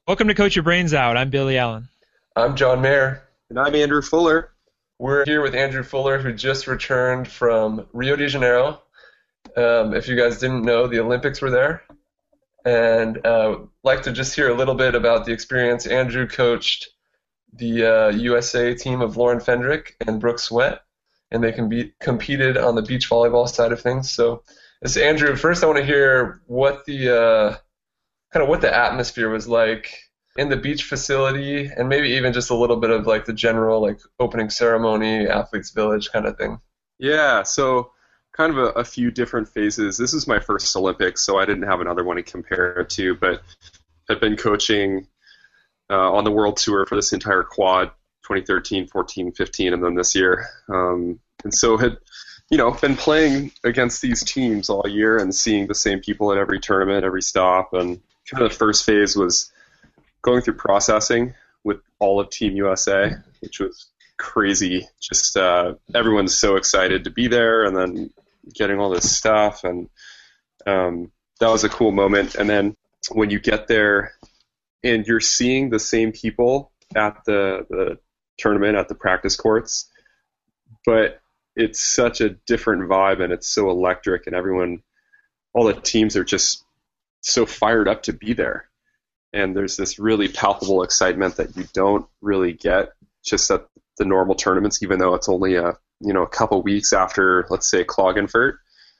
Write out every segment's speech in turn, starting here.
Welcome to Coach Your Brains Out. I'm Billy Allen. I'm John Mayer. And I'm Andrew Fuller. We're here with Andrew Fuller, who just returned from Rio de Janeiro. If you guys didn't know, the Olympics were there. And like to just hear a little bit about the experience. Andrew coached the USA team of Lauren Fendrick and Brooke Sweat, and they competed on the beach volleyball side of things. So, Andrew, first I want to hear what the what the atmosphere was like in the beach facility, and maybe even just a little bit of like the general like opening ceremony, athletes village kind of thing. Yeah, so kind of a few different phases. This is my first Olympics, so I didn't have another one to compare it to, but I've been coaching on the World Tour for this entire quad, 2013, 14, 15, and then this year. And so had, been playing against these teams all year and seeing the same people at every tournament, every stop. And kind of the first phase was going through processing with all of Team USA, which was crazy. Just everyone's so excited to be there, and then getting all this stuff, and that was a cool moment. And then when you get there and you're seeing the same people at the tournament, at the practice courts, but it's such a different vibe and it's so electric, and everyone, all the teams are just so fired up to be there. And there's this really palpable excitement that you don't really get just at the normal tournaments, even though it's only a couple weeks after, let's say, Klagenfurt.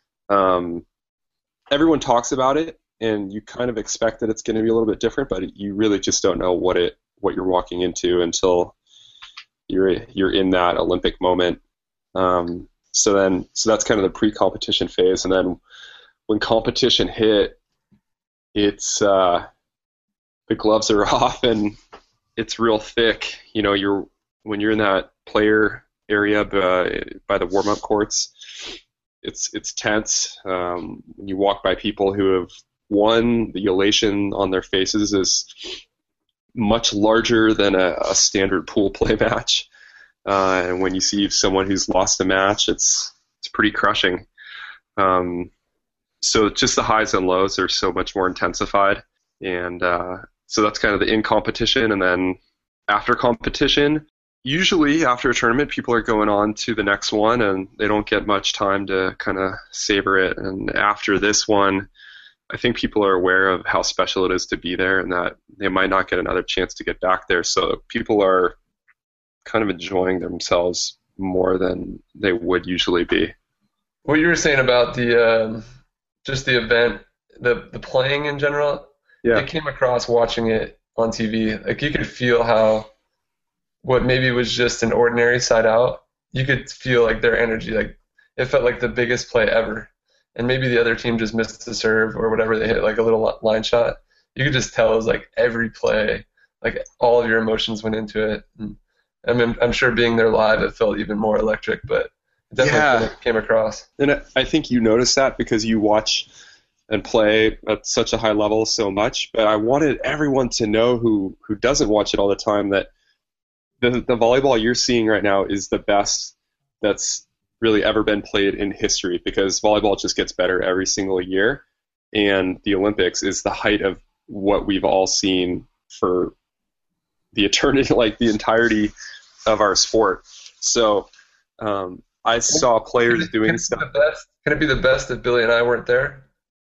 Everyone talks about it, and you kind of expect that it's going to be a little bit different, but you really just don't know what you're walking into until you're in that Olympic moment. So that's kind of the pre-competition phase, and then when competition hit, it's the gloves are off and it's real thick. When you're in that player area by the warm-up courts, it's tense. When you walk by people who have won, the elation on their faces is much larger than a standard pool play match. And when you see someone who's lost a match, it's pretty crushing. So just the highs and lows are so much more intensified. And so that's kind of the in competition. And then after competition, usually after a tournament, people are going on to the next one, and they don't get much time to kind of savor it. And after this one, I think people are aware of how special it is to be there, and that they might not get another chance to get back there. So people are kind of enjoying themselves more than they would usually be. What you were saying about the just the event, the playing in general, yeah. It came across watching it on TV. Like you could feel how what maybe was just an ordinary side out, you could feel like their energy, like it felt like the biggest play ever. And maybe the other team just missed the serve or whatever, they hit like a little line shot. You could just tell it was like every play, like all of your emotions went into it. And I mean, I'm sure being there live, it felt even more electric, but it definitely came across. And I think you notice that because you watch and play at such a high level so much. But I wanted everyone to know who doesn't watch it all the time that the volleyball you're seeing right now is the best that's really ever been played in history, because volleyball just gets better every single year, and the Olympics is the height of what we've all seen for the eternity, like the entirety of our sport. So I saw players doing stuff. Can it be the best if Billy and I weren't there?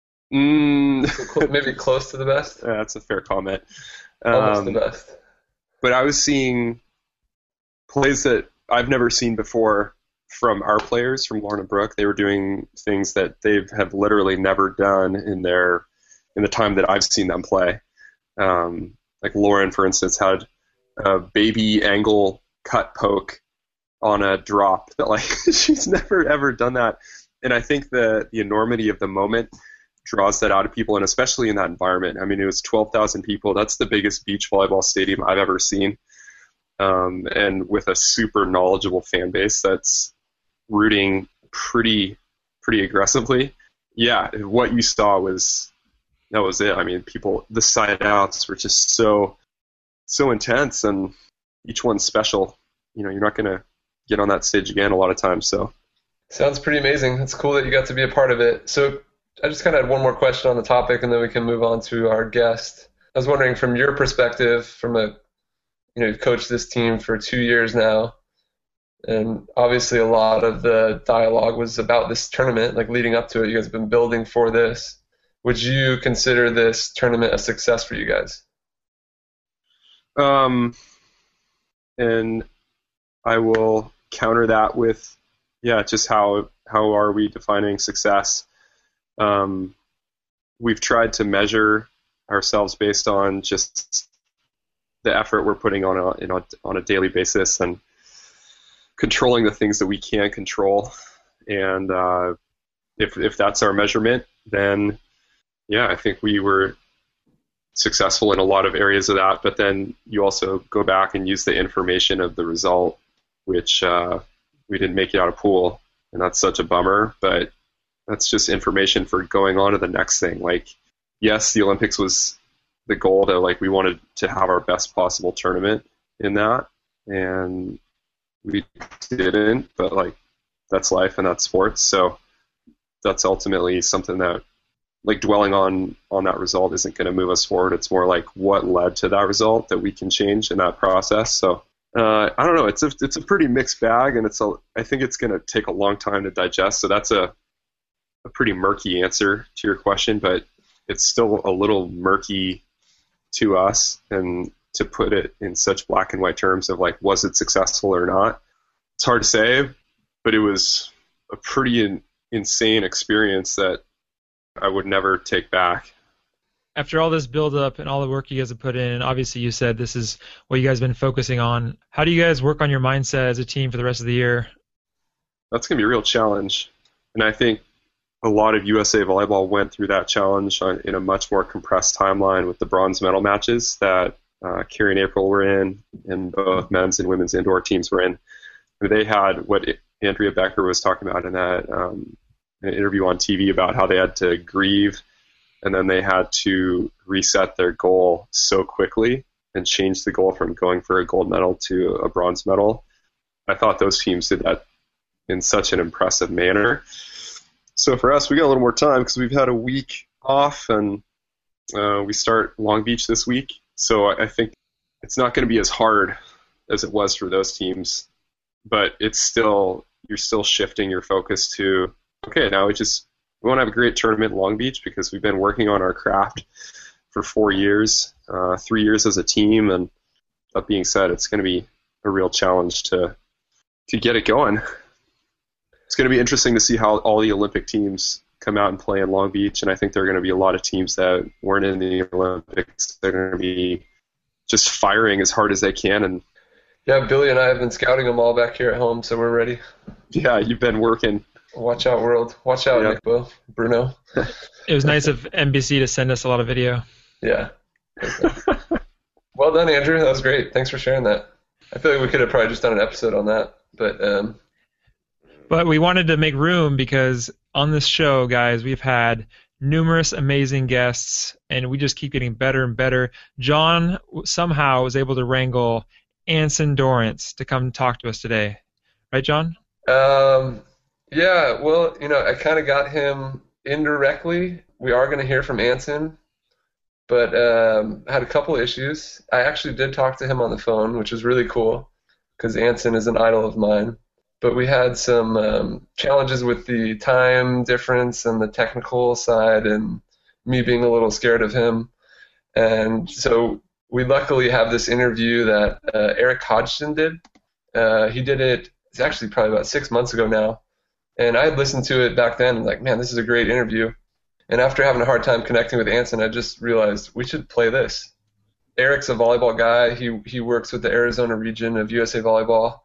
Maybe close to the best? Yeah, that's a fair comment. Almost the best. But I was seeing plays that I've never seen before from our players, from Lauren and Brooke. They were doing things that they have literally never done in the time that I've seen them play. Like Lauren, for instance, had a baby angle cut poke on a drop that, like, she's never ever done that. And I think the enormity of the moment draws that out of people, and especially in that environment. I mean, it was 12,000 people. That's the biggest beach volleyball stadium I've ever seen. And with a super knowledgeable fan base that's rooting pretty aggressively. Yeah, what you saw that was it. I mean, the side outs were just so intense, and each one's special. You're not going to get on that stage again a lot of times. So sounds pretty amazing. It's cool that you got to be a part of it. So I just kind of had one more question on the topic, and then we can move on to our guest. I was wondering from your perspective, you've coached this team for 2 years now, and obviously a lot of the dialogue was about this tournament, like leading up to it. You guys have been building for this. Would you consider this tournament a success for you guys? And I will counter that with, just how are we defining success? We've tried to measure ourselves based on just the effort we're putting on a daily basis and controlling the things that we can control. And if that's our measurement, then I think we were successful in a lot of areas of that. But then you also go back and use the information of the result, which we didn't make it out of pool, and that's such a bummer. But that's just information for going on to the next thing. Like, yes, the Olympics was the goal that we wanted to have our best possible tournament in that, and we didn't. But that's life and that's sports. So that's ultimately something that dwelling on that result isn't going to move us forward. It's more like what led to that result that we can change in that process. So I don't know. It's a pretty mixed bag, and I think it's going to take a long time to digest. So that's a pretty murky answer to your question, but it's still a little murky to us, and to put it in such black and white terms of was it successful or not? It's hard to say, but it was a pretty insane experience that I would never take back. After all this build-up and all the work you guys have put in, and obviously you said this is what you guys have been focusing on, how do you guys work on your mindset as a team for the rest of the year? That's going to be a real challenge. And I think a lot of USA Volleyball went through that challenge in a much more compressed timeline with the bronze medal matches that Carrie and April were in, and both men's and women's indoor teams were in. They had what Andrea Becker was talking about in that an interview on TV about how they had to grieve, and then they had to reset their goal so quickly and change the goal from going for a gold medal to a bronze medal. I thought those teams did that in such an impressive manner. So for us, we got a little more time because we've had a week off, and we start Long Beach this week. So I think it's not going to be as hard as it was for those teams, but you're still shifting your focus to, okay, now we want to have a great tournament in Long Beach because we've been working on our craft for 4 years, 3 years as a team. And that being said, it's going to be a real challenge to get it going. It's going to be interesting to see how all the Olympic teams come out and play in Long Beach. And I think there are going to be a lot of teams that weren't in the Olympics. They're going to be just firing as hard as they can. And yeah, Billy and I have been scouting them all back here at home, so we're ready. Yeah, you've been working. Watch out, world. Watch out, Yeah. Nick, Bruno. It was nice of NBC to send us a lot of video. Yeah. Well done, Andrew. That was great. Thanks for sharing that. I feel like we could have probably just done an episode on that, But we wanted to make room because on this show, guys, we've had numerous amazing guests, and we just keep getting better and better. John somehow was able to wrangle Anson Dorrance to come talk to us today. Right, John? Yeah, well, I kind of got him indirectly. We are going to hear from Anson, but had a couple issues. I actually did talk to him on the phone, which was really cool because Anson is an idol of mine. But we had some challenges with the time difference and the technical side, and me being a little scared of him. And so we luckily have this interview that Eric Hodgson did. He did it, it's actually probably about 6 months ago now. And I had listened to it back then and man, this is a great interview. And after having a hard time connecting with Anson, I just realized we should play this. Eric's a volleyball guy. He works with the Arizona region of USA Volleyball.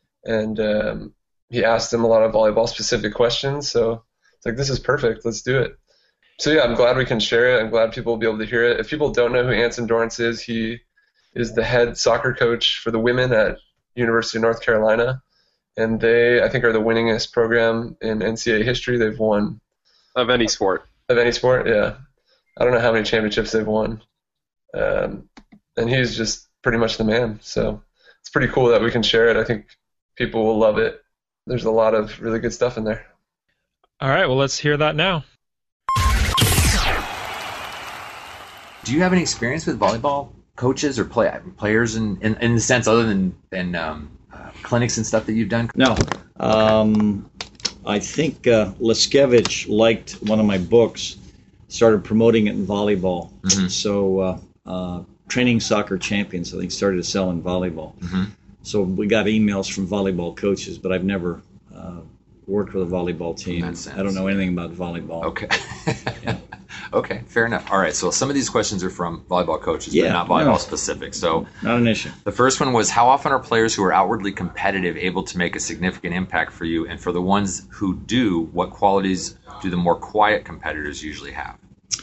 And he asked him a lot of volleyball-specific questions. So it's this is perfect. Let's do it. So, yeah, I'm glad we can share it. I'm glad people will be able to hear it. If people don't know who Anson Dorrance is, he is the head soccer coach for the women at University of North Carolina. And they, I think, are the winningest program in NCAA history. They've won. Of any sport. Of any sport, yeah. I don't know how many championships they've won. And he's just pretty much the man. So it's pretty cool that we can share it. I think people will love it. There's a lot of really good stuff in there. All right, well, let's hear that now. Do you have any experience with volleyball coaches or players in the sense other than clinics and stuff that you've done? No. I think Leskevich liked one of my books, started promoting it in volleyball. Mhm. So Training Soccer Champions, I think, started to sell in volleyball. Mm-hmm. So we got emails from volleyball coaches, but I've never worked with a volleyball team. That sense. I don't know anything about volleyball. Okay. Okay, fair enough. All right, so some of these questions are from volleyball coaches, but Yeah, not volleyball no. specific. So Not an issue. the first one was, how often are players who are outwardly competitive able to make a significant impact for you? And for the ones who do, what qualities do the more quiet competitors usually have?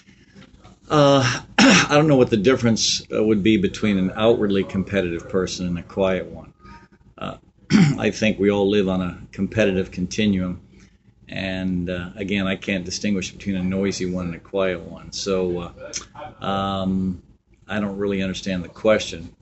I don't know what the difference would be between an outwardly competitive person and a quiet one. I think we all live on a competitive continuum. And again, I can't distinguish between a noisy one and a quiet one. So I don't really understand the question.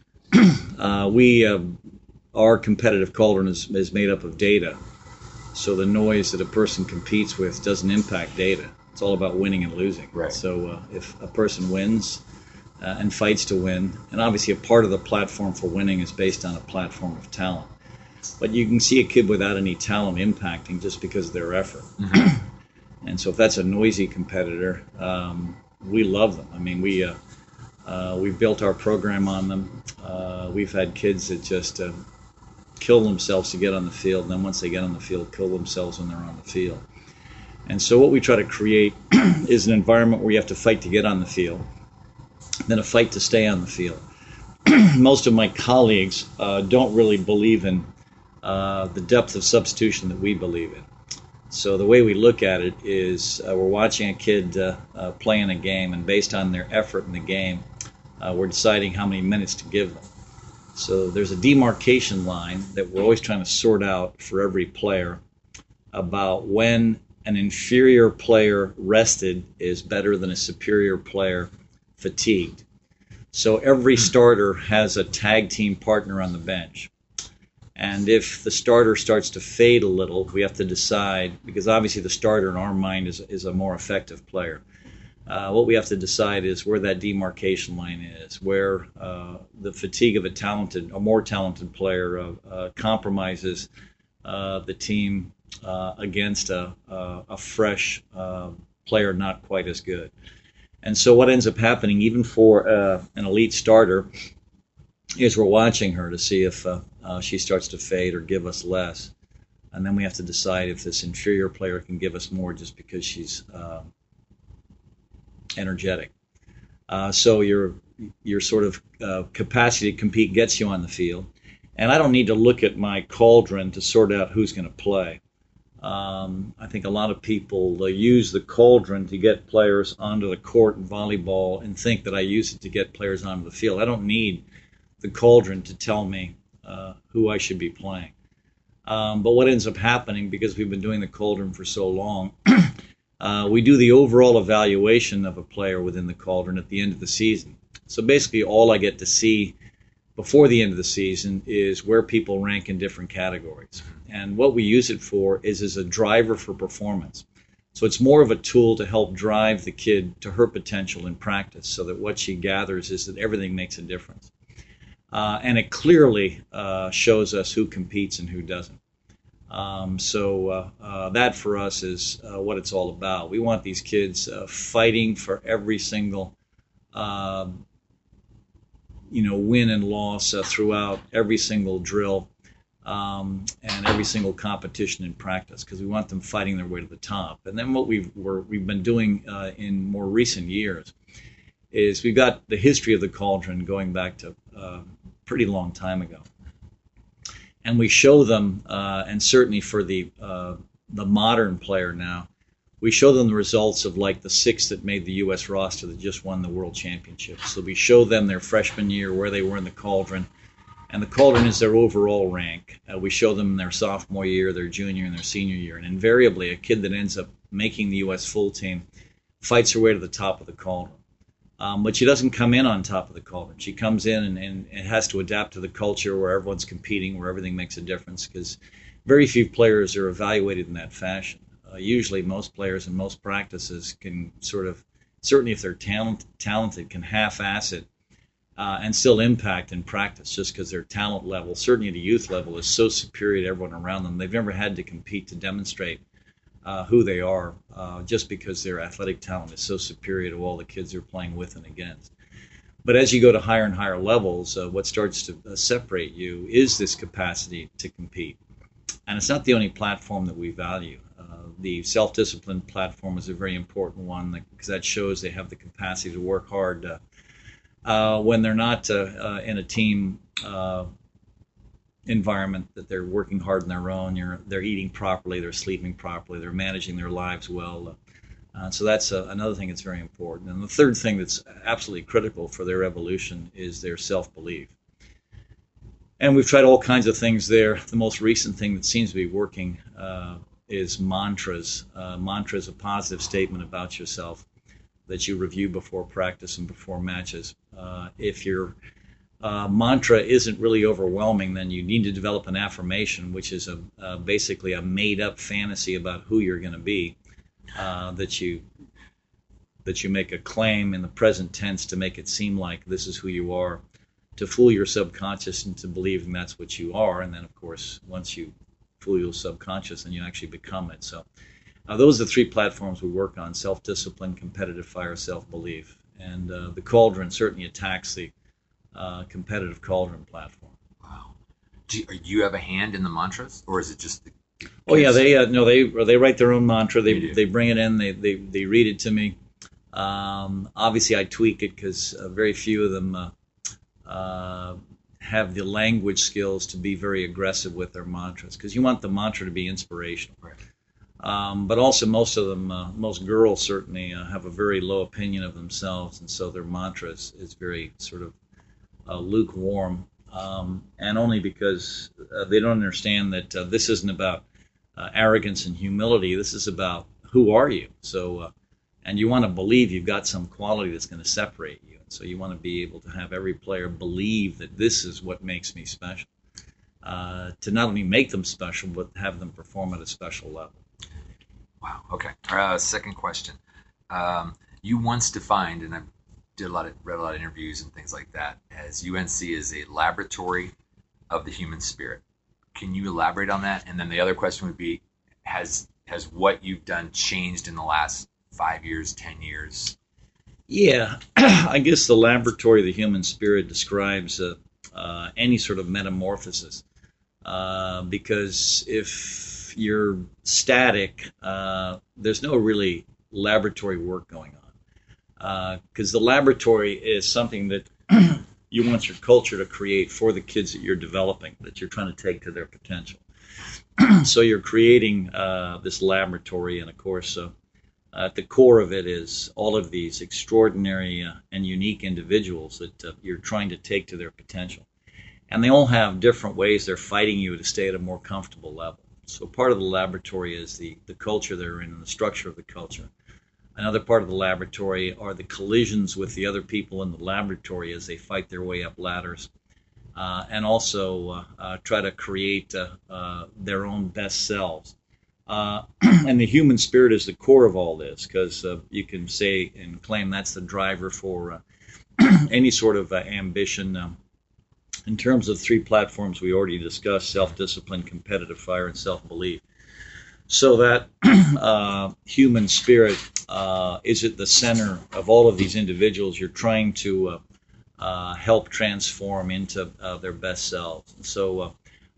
Our competitive cauldron is made up of data. So the noise that a person competes with doesn't impact data. It's all about winning and losing. Right. So if a person wins and fights to win, and obviously a part of the platform for winning is based on a platform of talent. But you can see a kid without any talent impacting just because of their effort. Mm-hmm. And so if that's a noisy competitor, we love them. I mean, we've built our program on them. We've had kids that just kill themselves to get on the field, and then once they get on the field, kill themselves when they're on the field. And so what we try to create is an environment where you have to fight to get on the field, then a fight to stay on the field. Most of my colleagues don't really believe in the depth of substitution that we believe in. So the way we look at it is we're watching a kid play in a game, and based on their effort in the game, we're deciding how many minutes to give them. So there's a demarcation line that we're always trying to sort out for every player about when an inferior player rested is better than a superior player fatigued. So every starter has a tag team partner on the bench. And if the starter starts to fade a little, we have to decide, because obviously the starter in our mind is a more effective player. What we have to decide is where that demarcation line is, where the fatigue of a more talented player compromises the team against a fresh player not quite as good. And so what ends up happening, even for an elite starter, is we're watching her to see if she starts to fade or give us less. And then we have to decide if this inferior player can give us more just because she's energetic. So your sort of capacity to compete gets you on the field. And I don't need to look at my cauldron to sort out who's going to play. I think a lot of people use the cauldron to get players onto the court in volleyball and think that I use it to get players onto the field. I don't need the cauldron to tell me who I should be playing. But what ends up happening, because we've been doing the cauldron for so long, we do the overall evaluation of a player within the cauldron at the end of the season. So basically all I get to see before the end of the season is where people rank in different categories. And what we use it for is as a driver for performance. So it's more of a tool to help drive the kid to her potential in practice, so that what she gathers is that everything makes a difference. And it clearly shows us who competes and who doesn't. So that for us is what it's all about. We want these kids fighting for every single win and loss throughout every single drill and every single competition in practice, because we want them fighting their way to the top. And then what we've been doing in more recent years is we've got the history of the cauldron going back to a pretty long time ago. And we show them, and certainly for the modern player now, we show them the results of like the 6 that made the U.S. roster that just won the World Championship. So we show them their freshman year, where they were in the cauldron, and the cauldron is their overall rank. We show them their sophomore year, their junior, and their senior year. And invariably, a kid that ends up making the U.S. full team fights her way to the top of the cauldron. But she doesn't come in on top of the cauldron. She comes in and has to adapt to the culture where everyone's competing, where everything makes a difference, because very few players are evaluated in that fashion. Usually most players in most practices can sort of certainly if they're talented, can half-ass it and still impact in practice just because their talent level, certainly at a youth level, is so superior to everyone around them. They've never had to compete to demonstrate who they are just because their athletic talent is so superior to all the kids they're playing with and against. But as you go to higher and higher levels, what starts to separate you is this capacity to compete. And it's not the only platform that we value. The self-discipline platform is a very important one because that shows they have the capacity to work hard when they're not in a team environment, that they're working hard on their own. They're eating properly, they're sleeping properly, they're managing their lives well. So that's another thing that's very important. And the third thing that's absolutely critical for their evolution is their self-belief. And we've tried all kinds of things there. The most recent thing that seems to be working is mantras. Mantra is a positive statement about yourself that you review before practice and before matches. If your mantra isn't really overwhelming, then you need to develop an affirmation, which is basically a made-up fantasy about who you're going to be, that you make a claim in the present tense to make it seem like this is who you are, to fool your subconscious into believing that's what you are, and then, of course, once you fool your subconscious, then you actually become it. So those are the three platforms we work on: self-discipline, competitive fire, self-belief. And the Cauldron certainly attacks the competitive Cauldron platform. Wow. Do you have a hand in the mantras, or is it just the kids? Oh yeah, they write their own mantra. They bring it in. They read it to me. Obviously, I tweak it because very few of them have the language skills to be very aggressive with their mantras, because you want the mantra to be inspirational. Right. But also most of them, most girls certainly have a very low opinion of themselves, and so their mantra is very sort of lukewarm, and only because they don't understand that this isn't about arrogance and humility. This is about who are you. So, and you want to believe you've got some quality that's going to separate you. So you want to be able to have every player believe that this is what makes me special, to not only make them special, but have them perform at a special level. Wow. Okay. Second question. You once defined, and I read a lot of interviews and things like that, as UNC is a laboratory of the human spirit. Can you elaborate on that? And then the other question would be, has what you've done changed in the last 5 years, 10 years? Yeah, I guess the laboratory of the human spirit describes any sort of metamorphosis, because if you're static, there's no really laboratory work going on, because the laboratory is something that you want your culture to create for the kids that you're developing, that you're trying to take to their potential. So you're creating this laboratory, and of course at the core of it is all of these extraordinary and unique individuals that you're trying to take to their potential. And they all have different ways they're fighting you to stay at a more comfortable level. So part of the laboratory is the culture they're in and the structure of the culture. Another part of the laboratory are the collisions with the other people in the laboratory as they fight their way up ladders, and also try to create their own best selves. And the human spirit is the core of all this, because you can say and claim that's the driver for any sort of ambition. In terms of three platforms we already discussed: self-discipline, competitive fire, and self-belief. So that human spirit is at the center of all of these individuals you're trying to help transform into their best selves. So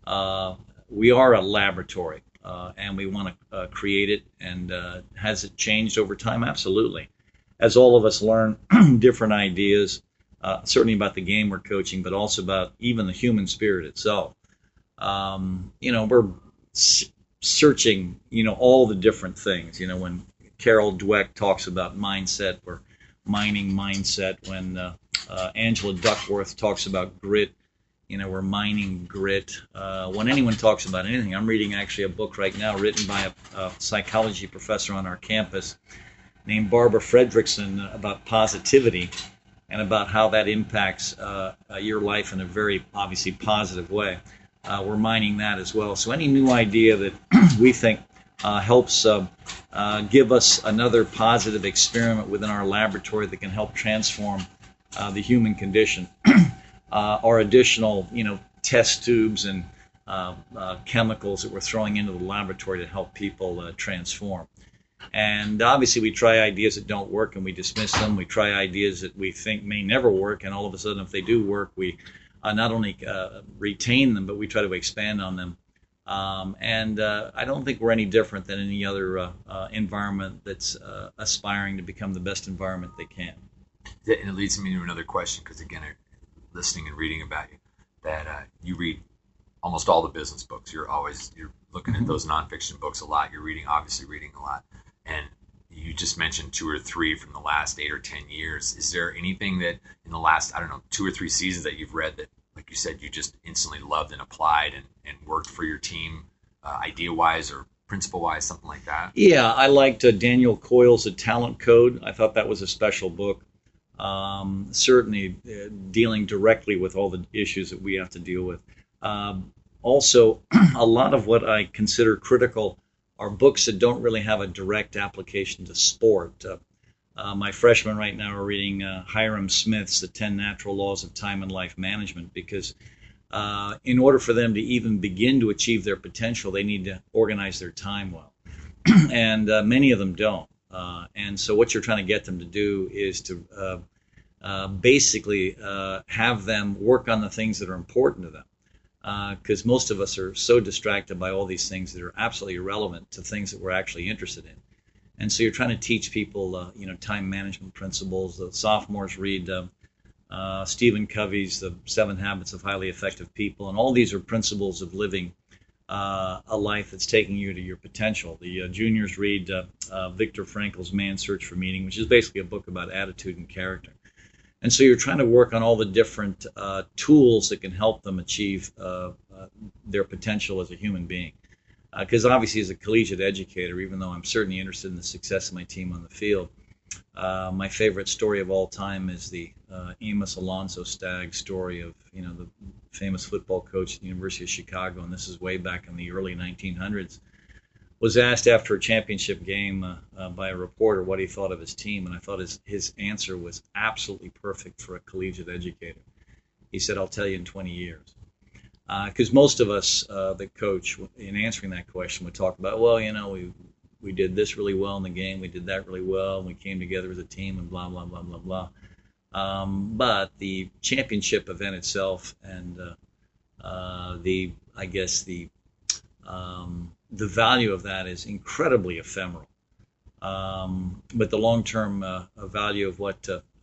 we are a laboratory. And we want to create it. And has it changed over time? Absolutely. As all of us learn different ideas, certainly about the game we're coaching, but also about even the human spirit itself. We're searching, all the different things. When Carol Dweck talks about mindset, we're mining mindset. When Angela Duckworth talks about grit, we're mining grit. When anyone talks about anything, I'm reading actually a book right now written by a psychology professor on our campus named Barbara Fredrickson about positivity and about how that impacts your life in a very obviously positive way. We're mining that as well. So any new idea that we think helps give us another positive experiment within our laboratory that can help transform the human condition. Our additional, test tubes and chemicals that we're throwing into the laboratory to help people transform. And obviously we try ideas that don't work and we dismiss them. We try ideas that we think may never work, and all of a sudden if they do work, we not only retain them, but we try to expand on them. And I don't think we're any different than any other environment that's aspiring to become the best environment they can. And it leads me to another question, because again, listening and reading about you, that you read almost all the business books. You're looking at those nonfiction books a lot. You're obviously reading a lot. And you just mentioned 2 or 3 from the last 8 or 10 years. Is there anything that in the last, 2 or 3 seasons that you've read that, like you said, you just instantly loved and applied and worked for your team, idea-wise or principle-wise, something like that? Yeah, I liked Daniel Coyle's A Talent Code. I thought that was a special book. Certainly dealing directly with all the issues that we have to deal with. Also, a lot of what I consider critical are books that don't really have a direct application to sport. My freshmen right now are reading Hiram Smith's The 10 Natural Laws of Time and Life Management, because in order for them to even begin to achieve their potential, they need to organize their time well. And many of them don't. And so what you're trying to get them to do is to basically have them work on the things that are important to them. Because most of us are so distracted by all these things that are absolutely irrelevant to things that we're actually interested in. And so you're trying to teach people, time management principles. The sophomores read Stephen Covey's The 7 Habits of Highly Effective People, and all these are principles of living a life that's taking you to your potential. The juniors read Viktor Frankl's Man's Search for Meaning, which is basically a book about attitude and character. And so you're trying to work on all the different tools that can help them achieve their potential as a human being. Because obviously as a collegiate educator, even though I'm certainly interested in the success of my team on the field, my favorite story of all time is the Amos Alonzo Staggs story of, the famous football coach at the University of Chicago, and this is way back in the early 1900s, was asked after a championship game by a reporter what he thought of his team, and I thought his answer was absolutely perfect for a collegiate educator. He said, "I'll tell you in 20 years." Because most of us that coach, in answering that question, would talk about, well, we did this really well in the game, we did that really well, and we came together as a team, and blah, blah, blah, blah, blah. But the championship event itself and the value of that is incredibly ephemeral. But the long-term value of what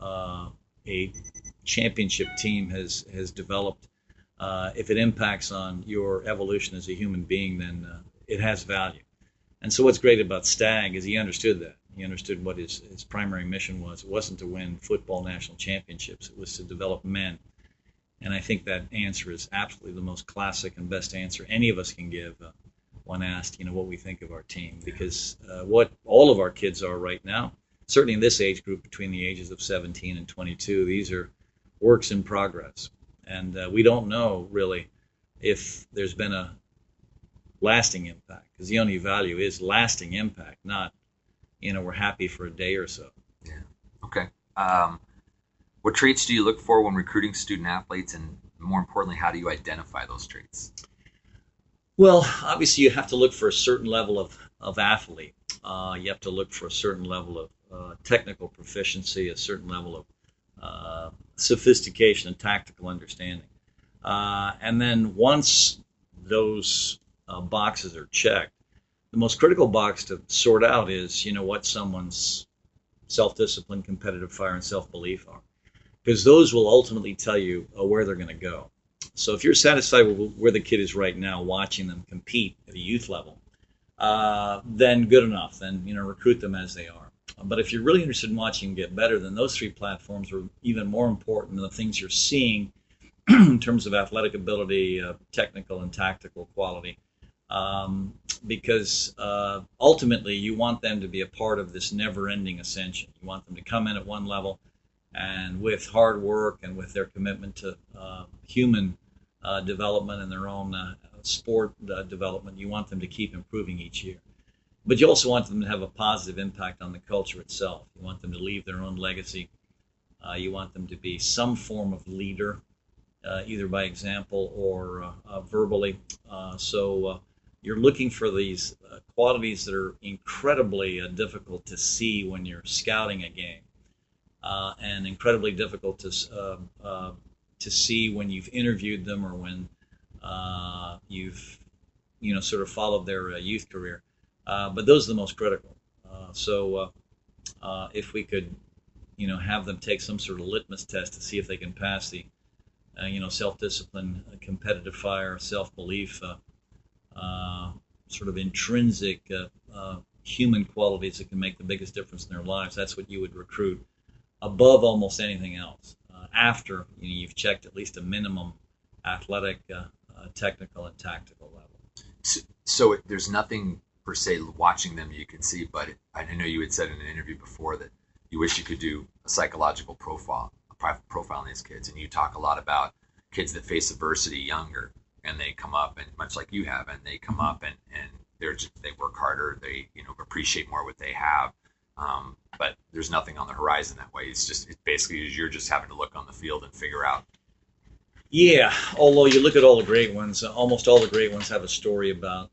a championship team has developed, if it impacts on your evolution as a human being, then it has value. And so what's great about Stagg is he understood that. He understood what his primary mission was. It wasn't to win football national championships. It was to develop men. And I think that answer is absolutely the most classic and best answer any of us can give when asked, what we think of our team. Because what all of our kids are right now, certainly in this age group between the ages of 17 and 22, these are works in progress. And we don't know really if there's been a lasting impact, because the only value is lasting impact, not, we're happy for a day or so. Yeah. Okay. What traits do you look for when recruiting student athletes, and more importantly, how do you identify those traits? Well, obviously you have to look for a certain level of athlete. You have to look for a certain level of technical proficiency, a certain level of sophistication and tactical understanding. And then once those boxes are checked, the most critical box to sort out is, what someone's self-discipline, competitive fire, and self-belief are. Because those will ultimately tell you where they're going to go. So if you're satisfied with where the kid is right now, watching them compete at a youth level, then good enough. Then, recruit them as they are. But if you're really interested in watching them get better, then those 3 platforms are even more important than the things you're seeing in terms of athletic ability, technical and tactical quality. Because ultimately you want them to be a part of this never-ending ascension. You want them to come in at one level, and with hard work and with their commitment to human development and their own sport development, you want them to keep improving each year. But you also want them to have a positive impact on the culture itself. You want them to leave their own legacy. You want them to be some form of leader, either by example or verbally. So you're looking for these qualities that are incredibly difficult to see when you're scouting a game, and incredibly difficult to see when you've interviewed them or when you've sort of followed their youth career. But those are the most critical. So if we could have them take some sort of litmus test to see if they can pass the self-discipline, competitive fire, self-belief, sort of intrinsic human qualities that can make the biggest difference in their lives. That's what you would recruit above almost anything else. After you've checked at least a minimum athletic, technical, and tactical level. So there's nothing per se watching them you can see, but I know you had said in an interview before that you wish you could do a psychological profile on these kids, and you talk a lot about kids that face adversity younger, and they come up, and much like you have, and they come up and they work harder, they appreciate more what they have, but there's nothing on the horizon that way. It's basically you're just having to look on the field and figure out. Yeah, although you look at all the great ones, almost all the great ones have a story about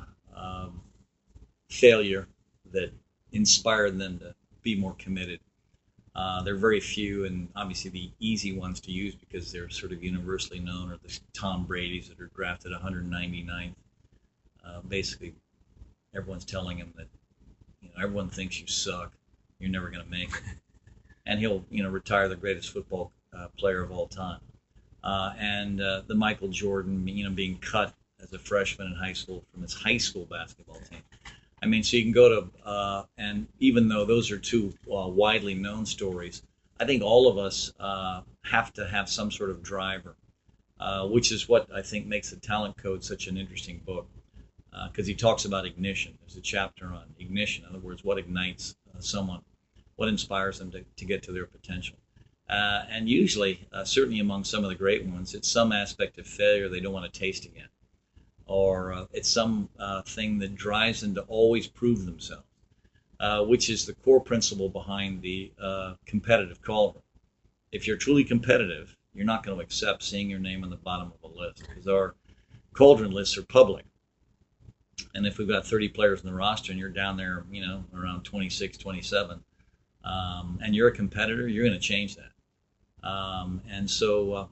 failure that inspired them to be more committed. There are very few, and obviously the easy ones to use because they're sort of universally known are the Tom Brady's that are drafted 199th. Basically, everyone's telling him that everyone thinks you suck, you're never going to make it, and he'll retire the greatest football player of all time. And the Michael Jordan, being cut as a freshman in high school from his high school basketball team. I mean, so you can go to, and even though those are two widely known stories, I think all of us have to have some sort of driver, which is what I think makes The Talent Code such an interesting book, because he talks about ignition. There's a chapter on ignition. In other words, what ignites someone, what inspires them to get to their potential. And usually, certainly among some of the great ones, it's some aspect of failure they don't want to taste again. Or it's some thing that drives them to always prove themselves, which is the core principle behind the competitive cauldron. If you're truly competitive, you're not going to accept seeing your name on the bottom of a list, because our cauldron lists are public. And if we've got 30 players in the roster and you're down there, around 26, 27, and you're a competitor, you're going to change that. And so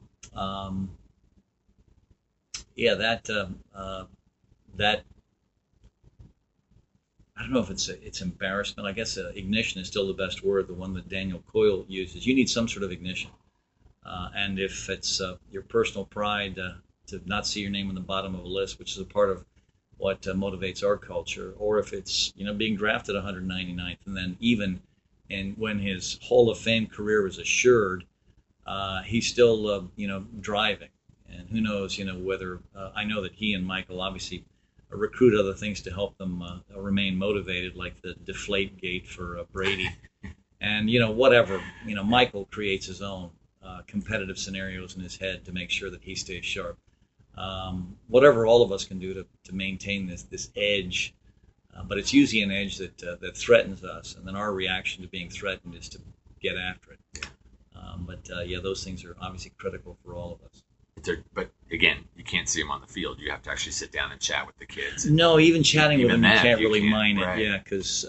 that I don't know if it's embarrassment. I guess ignition is still the best word, the one that Daniel Coyle uses. You need some sort of ignition, and if it's your personal pride to not see your name on the bottom of a list, which is a part of what motivates our culture, or if it's being drafted 199th, and then even when his Hall of Fame career is assured, he's still driving. And who knows, whether I know that he and Michael obviously recruit other things to help them remain motivated, like the deflate gate for Brady. And, whatever, Michael creates his own competitive scenarios in his head to make sure that he stays sharp. Whatever all of us can do to maintain this edge, but it's usually an edge that threatens us, and then our reaction to being threatened is to get after it. But those things are obviously critical for all of us. But again, you can't see them on the field. You have to actually sit down and chat with the kids. No, even chatting with them, you can't really mind it. Right. Yeah, because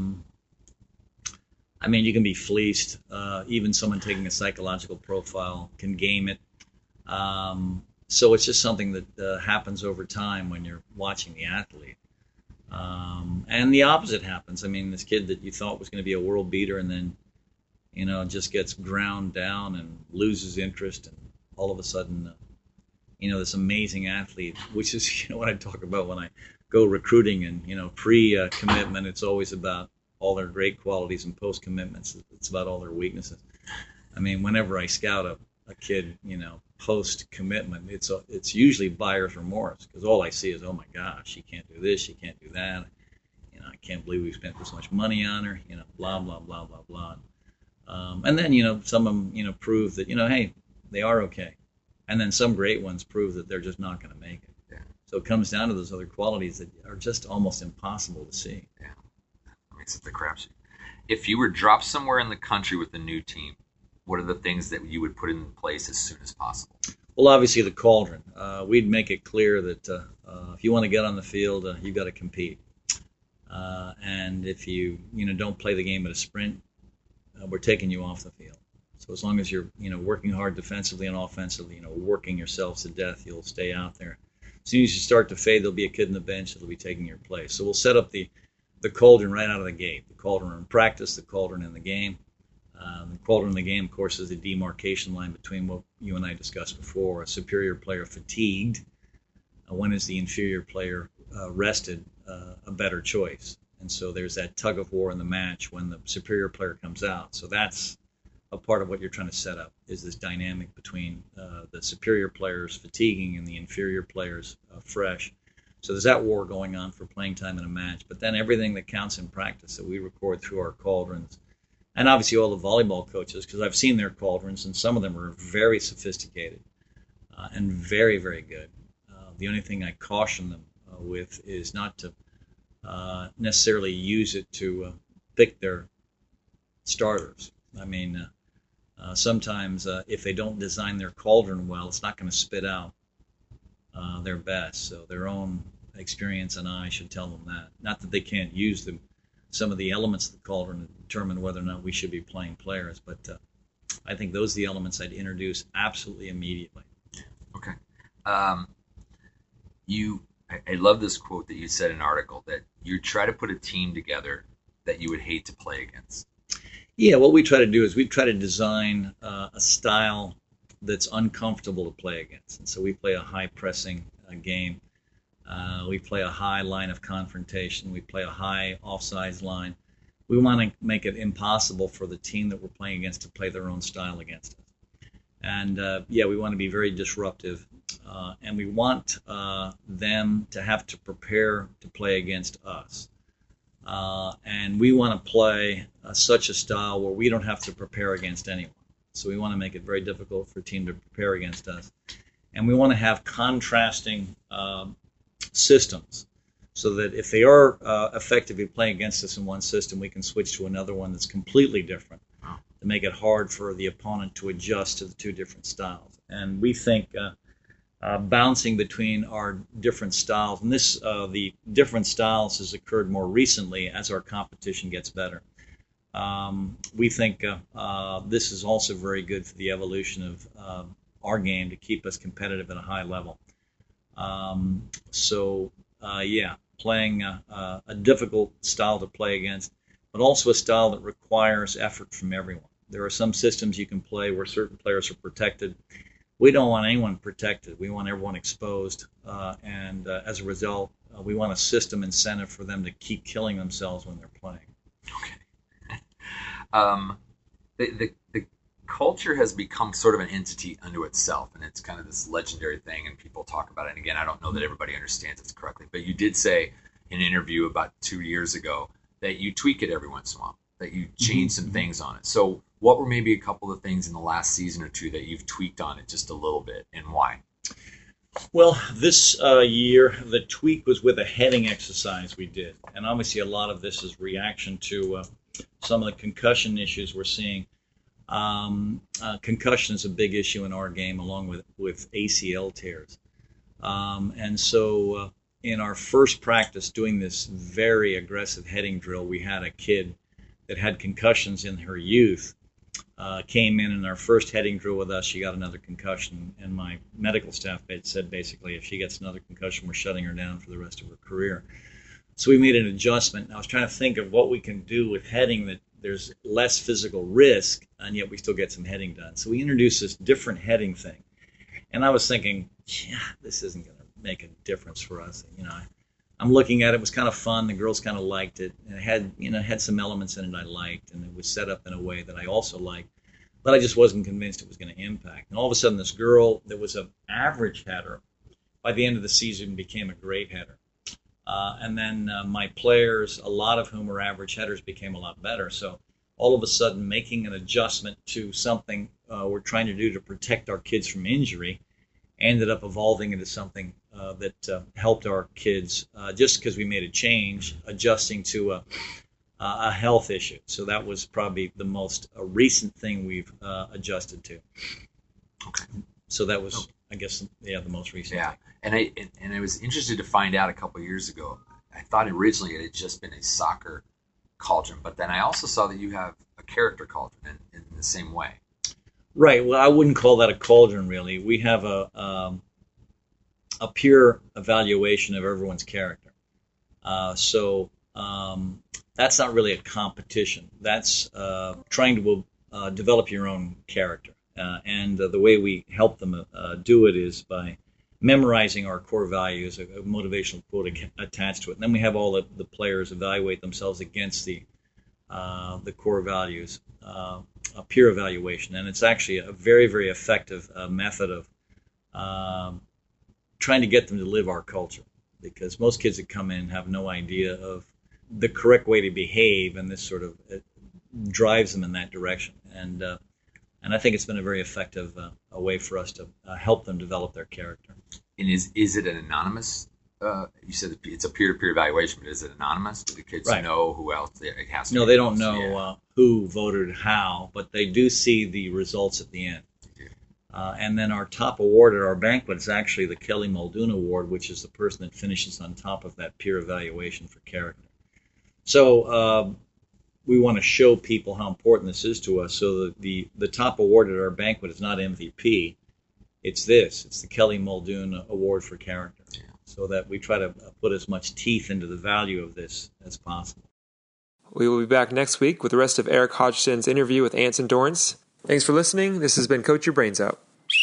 you can be fleeced. Even someone taking a psychological profile can game it. So it's just something that happens over time when you're watching the athlete. And the opposite happens. This kid that you thought was going to be a world beater, and then just gets ground down and loses interest, and all of a sudden, this amazing athlete, which is, what I talk about when I go recruiting, and, pre-commitment, it's always about all their great qualities, and post-commitments, it's about all their weaknesses. Whenever I scout a kid, post-commitment, it's usually buyer's remorse, because all I see is, oh my gosh, she can't do this, she can't do that, I can't believe we spent this much money on her, blah, blah, blah, blah, blah. And then, some of them, prove that, hey, they are okay. And then some great ones prove that they're just not going to make it. Yeah. So it comes down to those other qualities that are just almost impossible to see. Yeah, that makes it the crapshoot. If you were dropped somewhere in the country with a new team, what are the things that you would put in place as soon as possible? Well, obviously the cauldron. We'd make it clear that if you want to get on the field, you've got to compete. And if you don't play the game at a sprint, we're taking you off the field. So as long as you're working hard defensively and offensively, working yourselves to death, you'll stay out there. As soon as you start to fade, there'll be a kid on the bench that'll be taking your place. So we'll set up the cauldron right out of the gate. The cauldron in practice, the cauldron in the game. The cauldron in the game, of course, is the demarcation line between what you and I discussed before: a superior player fatigued. When is the inferior player rested? A better choice. And so there's that tug of war in the match when the superior player comes out. So that's a part of what you're trying to set up, is this dynamic between the superior players fatiguing and the inferior players fresh. So there's that war going on for playing time in a match. But then everything that counts in practice that we record through our cauldrons, and obviously all the volleyball coaches, because I've seen their cauldrons, and some of them are very sophisticated and very, very good. The only thing I caution them with is not to necessarily use it to pick their starters. I mean, sometimes if they don't design their cauldron well, it's not going to spit out their best. So their own experience and eye should tell them that. Not that they can't use some of the elements of the cauldron to determine whether or not we should be playing players, but I think those are the elements I'd introduce absolutely immediately. Okay. I love this quote that you said in an article, that you try to put a team together that you would hate to play against. Yeah, what we try to do is we try to design a style that's uncomfortable to play against. And so we play a high-pressing game. We play a high line of confrontation. We play a high offsides line. We want to make it impossible for the team that we're playing against to play their own style against us. And, we want to be very disruptive. And we want them to have to prepare to play against us. And we want to play such a style where we don't have to prepare against anyone. So we want to make it very difficult for a team to prepare against us. And we want to have contrasting systems, so that if they are effectively playing against us in one system, we can switch to another one that's completely different to make it hard for the opponent to adjust to the two different styles. And we think bouncing between our different styles, and the different styles has occurred more recently as our competition gets better. We think this is also very good for the evolution of our game to keep us competitive at a high level. Playing a difficult style to play against, but also a style that requires effort from everyone. There are some systems you can play where certain players are protected. We don't want anyone protected. We want everyone exposed, and as a result, we want a system incentive for them to keep killing themselves when they're playing. Okay. The culture has become sort of an entity unto itself, and it's kind of this legendary thing, and people talk about it. And again, I don't know that everybody understands it correctly, but you did say in an interview about 2 years ago that you tweak it every once in a while, that you change some things on it. So what were maybe a couple of things in the last season or two that you've tweaked on it just a little bit, and why? Well, this year, the tweak was with a heading exercise we did. And obviously a lot of this is reaction to some of the concussion issues we're seeing. Concussion is a big issue in our game, along with ACL tears. And so in our first practice doing this very aggressive heading drill, we had a kid that had concussions in her youth, came in our first heading drill with us. She got another concussion, and my medical staff said basically if she gets another concussion, we're shutting her down for the rest of her career. So we made an adjustment. I was trying to think of what we can do with heading that there's less physical risk, and yet we still get some heading done. So we introduced this different heading thing. And I was thinking, this isn't going to make a difference for us. I'm looking at it. It was kind of fun. The girls kind of liked it. And it had some elements in it I liked, and it was set up in a way that I also liked. But I just wasn't convinced it was going to impact. And all of a sudden, this girl that was an average header, by the end of the season, became a great header. And then my players, a lot of whom are average headers, became a lot better. So all of a sudden, making an adjustment to something we're trying to do to protect our kids from injury, ended up evolving into something that helped our kids just because we made a change, adjusting to a health issue. So that was probably the most recent thing we've adjusted to. Okay. So that was, I guess, the most recent Yeah, thing. and I was interested to find out a couple of years ago. I thought originally it had just been a soccer cauldron, but then I also saw that you have a character cauldron in the same way. Right. Well, I wouldn't call that a cauldron, really. We have a peer evaluation of everyone's character. So that's not really a competition. That's trying to develop your own character. And the way we help them do it is by memorizing our core values, a motivational quote attached to it. And then we have all the players evaluate themselves against the core values, a peer evaluation. And it's actually a very, very effective method of trying to get them to live our culture. Because most kids that come in have no idea of the correct way to behave, and this sort of drives them in that direction. And I think it's been a very effective a way for us to help them develop their character. And is it an anonymous? You said it's a peer-to-peer evaluation, but is it anonymous? Do the kids know who else it has to be? No, they don't know who voted how, but they do see the results at the end. And then our top award at our banquet is actually the Kelly Muldoon Award, which is the person that finishes on top of that peer evaluation for character. So we want to show people how important this is to us. So the top award at our banquet is not MVP. It's the Kelly Muldoon Award for character. Yeah. So that we try to put as much teeth into the value of this as possible. We will be back next week with the rest of Eric Hodgson's interview with Anson Dorrance. Thanks for listening. This has been Coach Your Brains Out.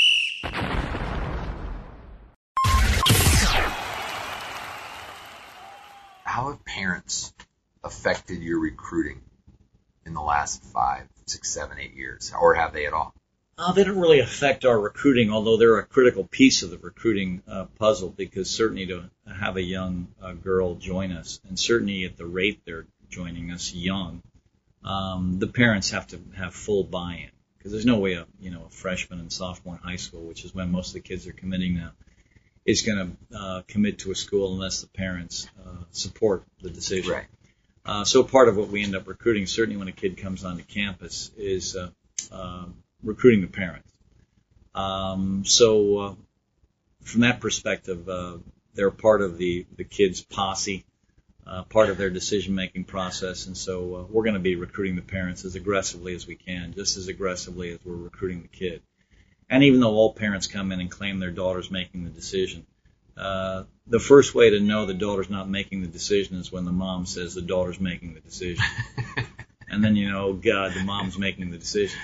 How have parents affected your recruiting in the last 5, 6, 7, 8 years, or have they at all? They don't really affect our recruiting, although they're a critical piece of the recruiting puzzle, because certainly to have a young girl join us, and certainly at the rate they're joining us young, the parents have to have full buy-in, because there's no way a freshman and sophomore in high school, which is when most of the kids are committing now, is going to commit to a school unless the parents support the decision. Right. So part of what we end up recruiting, certainly when a kid comes onto campus, is recruiting the parents. So from that perspective, they're part of the kid's posse, part of their decision-making process, and so we're going to be recruiting the parents as aggressively as we can, just as aggressively as we're recruiting the kid. And even though all parents come in and claim their daughter's making the decision, the first way to know the daughter's not making the decision is when the mom says the daughter's making the decision. And then oh God, the mom's making the decision.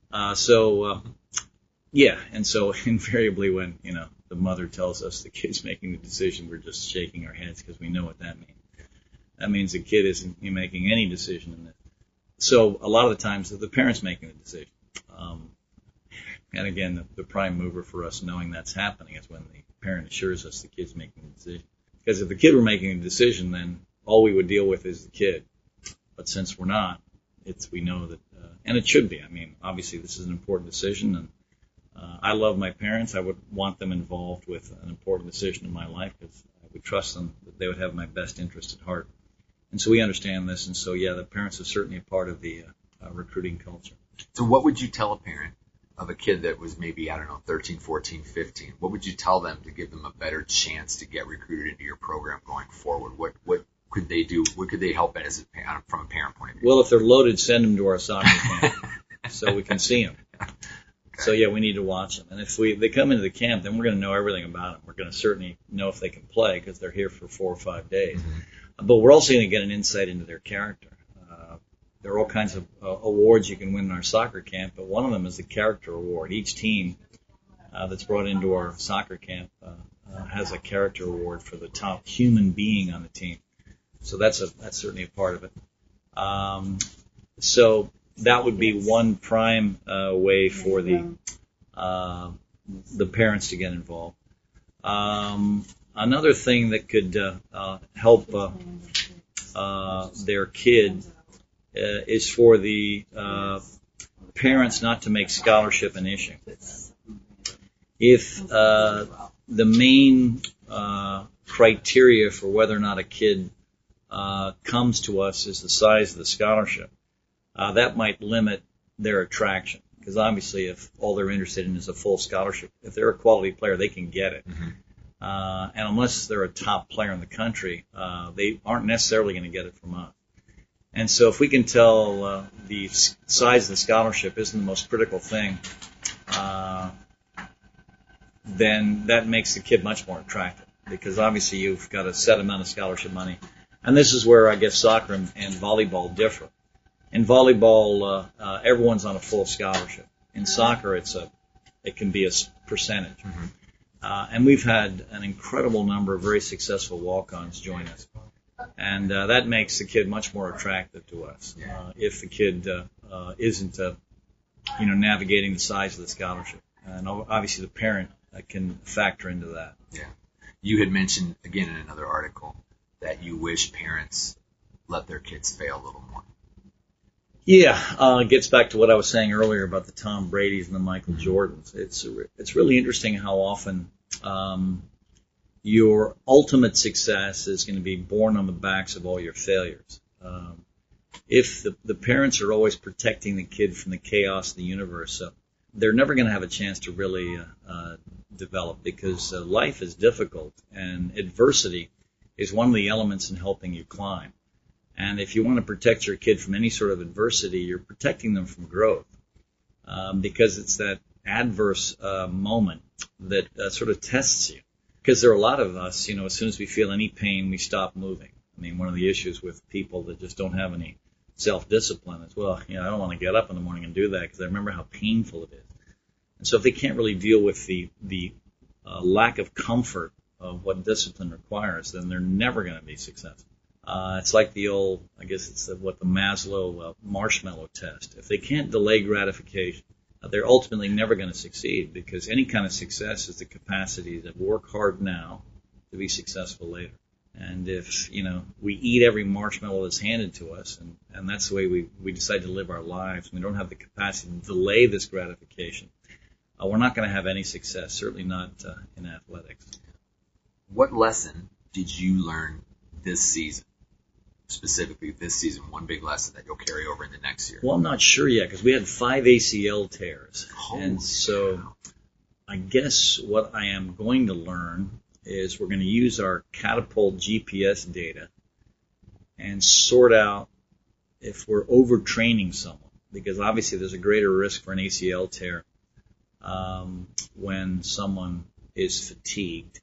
Yeah, and so invariably when, the mother tells us the kid's making the decision, we're just shaking our heads because we know what that means. That means the kid isn't making any decision in it. So a lot of the times the parent's making the decision. And again, the prime mover for us knowing that's happening is when the parent assures us the kid's making the decision. Because if the kid were making a decision, then all we would deal with is the kid. But since we're not, we know that, and it should be. I mean, obviously this is an important decision, and I love my parents. I would want them involved with an important decision in my life because I would trust them that they would have my best interest at heart. And so we understand this, and so yeah, the parents are certainly a part of the recruiting culture. So what would you tell a parent of a kid that was maybe, 13, 14, 15? What would you tell them to give them a better chance to get recruited into your program going forward? What could they do? What could they help at from a parent point of view? Well, if they're loaded, send them to our soccer camp so we can see them. Okay. So yeah, we need to watch them. And if they come into the camp, then we're going to know everything about them. We're going to certainly know if they can play because they're here for 4 or 5 days. Mm-hmm. But we're also going to get an insight into their character. There are all kinds of awards you can win in our soccer camp, but one of them is the character award. Each team that's brought into our soccer camp has a character award for the top human being on the team. So that's certainly a part of it. So that would be one prime way for the parents to get involved. Another thing that could help their kid is for the parents not to make scholarship an issue. if the main criteria for whether or not a kid comes to us is the size of the scholarship, that might limit their attraction. Because obviously, if all they're interested in is a full scholarship, if they're a quality player, they can get it. Mm-hmm. And unless they're a top player in the country, they aren't necessarily going to get it from us. And so if we can tell the size of the scholarship isn't the most critical thing, then that makes the kid much more attractive. Because obviously you've got a set amount of scholarship money. And this is where I guess soccer and volleyball differ. In volleyball, everyone's on a full scholarship. In soccer, it can be a percentage. Mm-hmm. And we've had an incredible number of very successful walk-ons join us. And that makes the kid much more attractive to us. If the kid isn't, navigating the size of the scholarship. And obviously the parent can factor into that. Yeah. You had mentioned, again, in another article, that you wish parents let their kids fail a little more. Yeah, it gets back to what I was saying earlier about the Tom Bradys and the Michael Jordans. It's really interesting how often your ultimate success is going to be born on the backs of all your failures. If the parents are always protecting the kid from the chaos of the universe, they're never going to have a chance to really develop, because life is difficult, and adversity is one of the elements in helping you climb. And if you want to protect your kid from any sort of adversity, you're protecting them from growth, because it's that adverse moment that sort of tests you. Because there are a lot of us, as soon as we feel any pain, we stop moving. I mean, one of the issues with people that just don't have any self-discipline is, I don't want to get up in the morning and do that because I remember how painful it is. And so if they can't really deal with the lack of comfort of what discipline requires, then they're never going to be successful. It's like the old, I guess it's the Maslow marshmallow test. If they can't delay gratification, they're ultimately never going to succeed, because any kind of success is the capacity to work hard now to be successful later. And if, we eat every marshmallow that's handed to us, and that's the way we decide to live our lives, we don't have the capacity to delay this gratification, we're not going to have any success, certainly not in athletics. What lesson did you learn this season? Specifically this season, one big lesson that you'll carry over into next year? Well, I'm not sure yet, because we had 5 ACL tears. And so wow. I guess what I am going to learn is we're going to use our Catapult GPS data and sort out if we're overtraining someone, because obviously there's a greater risk for an ACL tear when someone is fatigued.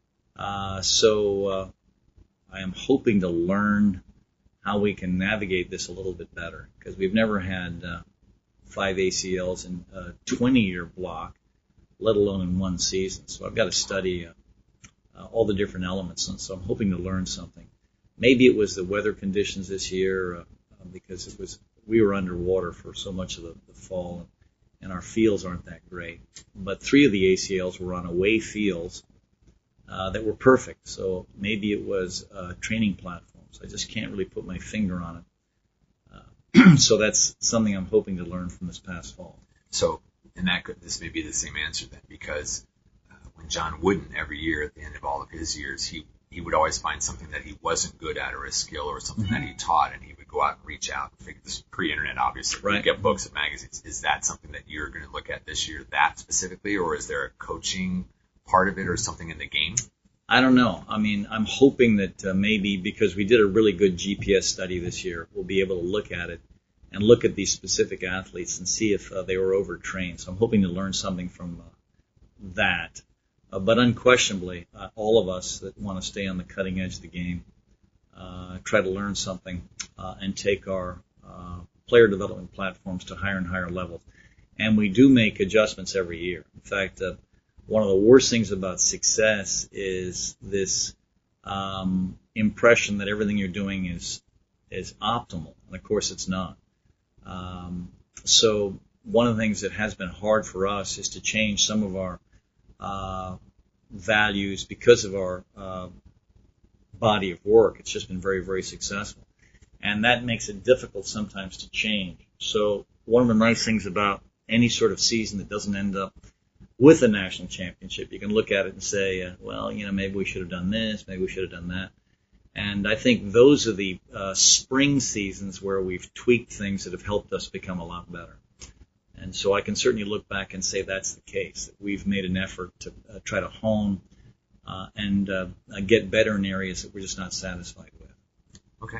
So I am hoping to learn how we can navigate this a little bit better, because we've never had 5 ACLs in a 20-year block, let alone in one season. So I've got to study all the different elements, and so I'm hoping to learn something. Maybe it was the weather conditions this year, because we were underwater for so much of the fall, and our fields aren't that great. But 3 of the ACLs were on away fields that were perfect. So maybe it was training platforms. I just can't really put my finger on it. So that's something I'm hoping to learn from this past fall. So, this may be the same answer then, because when John Wooden every year at the end of all of his years, he would always find something that he wasn't good at, or a skill or something that he taught, and he would go out and reach out. This is pre-internet, obviously. Right. You get books and magazines. Is that something that you're going to look at this year, that specifically, or is there a coaching part of it or something in the game? I don't know. I mean, I'm hoping that maybe because we did a really good GPS study this year, we'll be able to look at it and look at these specific athletes and see if they were overtrained. So I'm hoping to learn something from that. But unquestionably, all of us that want to stay on the cutting edge of the game try to learn something and take our player development platforms to higher and higher levels. And we do make adjustments every year. In fact, one of the worst things about success is this impression that everything you're doing is optimal, and of course it's not. So one of the things that has been hard for us is to change some of our values because of our body of work. It's just been very, very successful, and that makes it difficult sometimes to change. So one of the nice things about any sort of season that doesn't end up with a national championship. You can look at it and say, well, maybe we should have done this, maybe we should have done that. And I think those are the spring seasons where we've tweaked things that have helped us become a lot better. And so I can certainly look back and say that's the case, that we've made an effort to try to hone and get better in areas that we're just not satisfied with. Okay.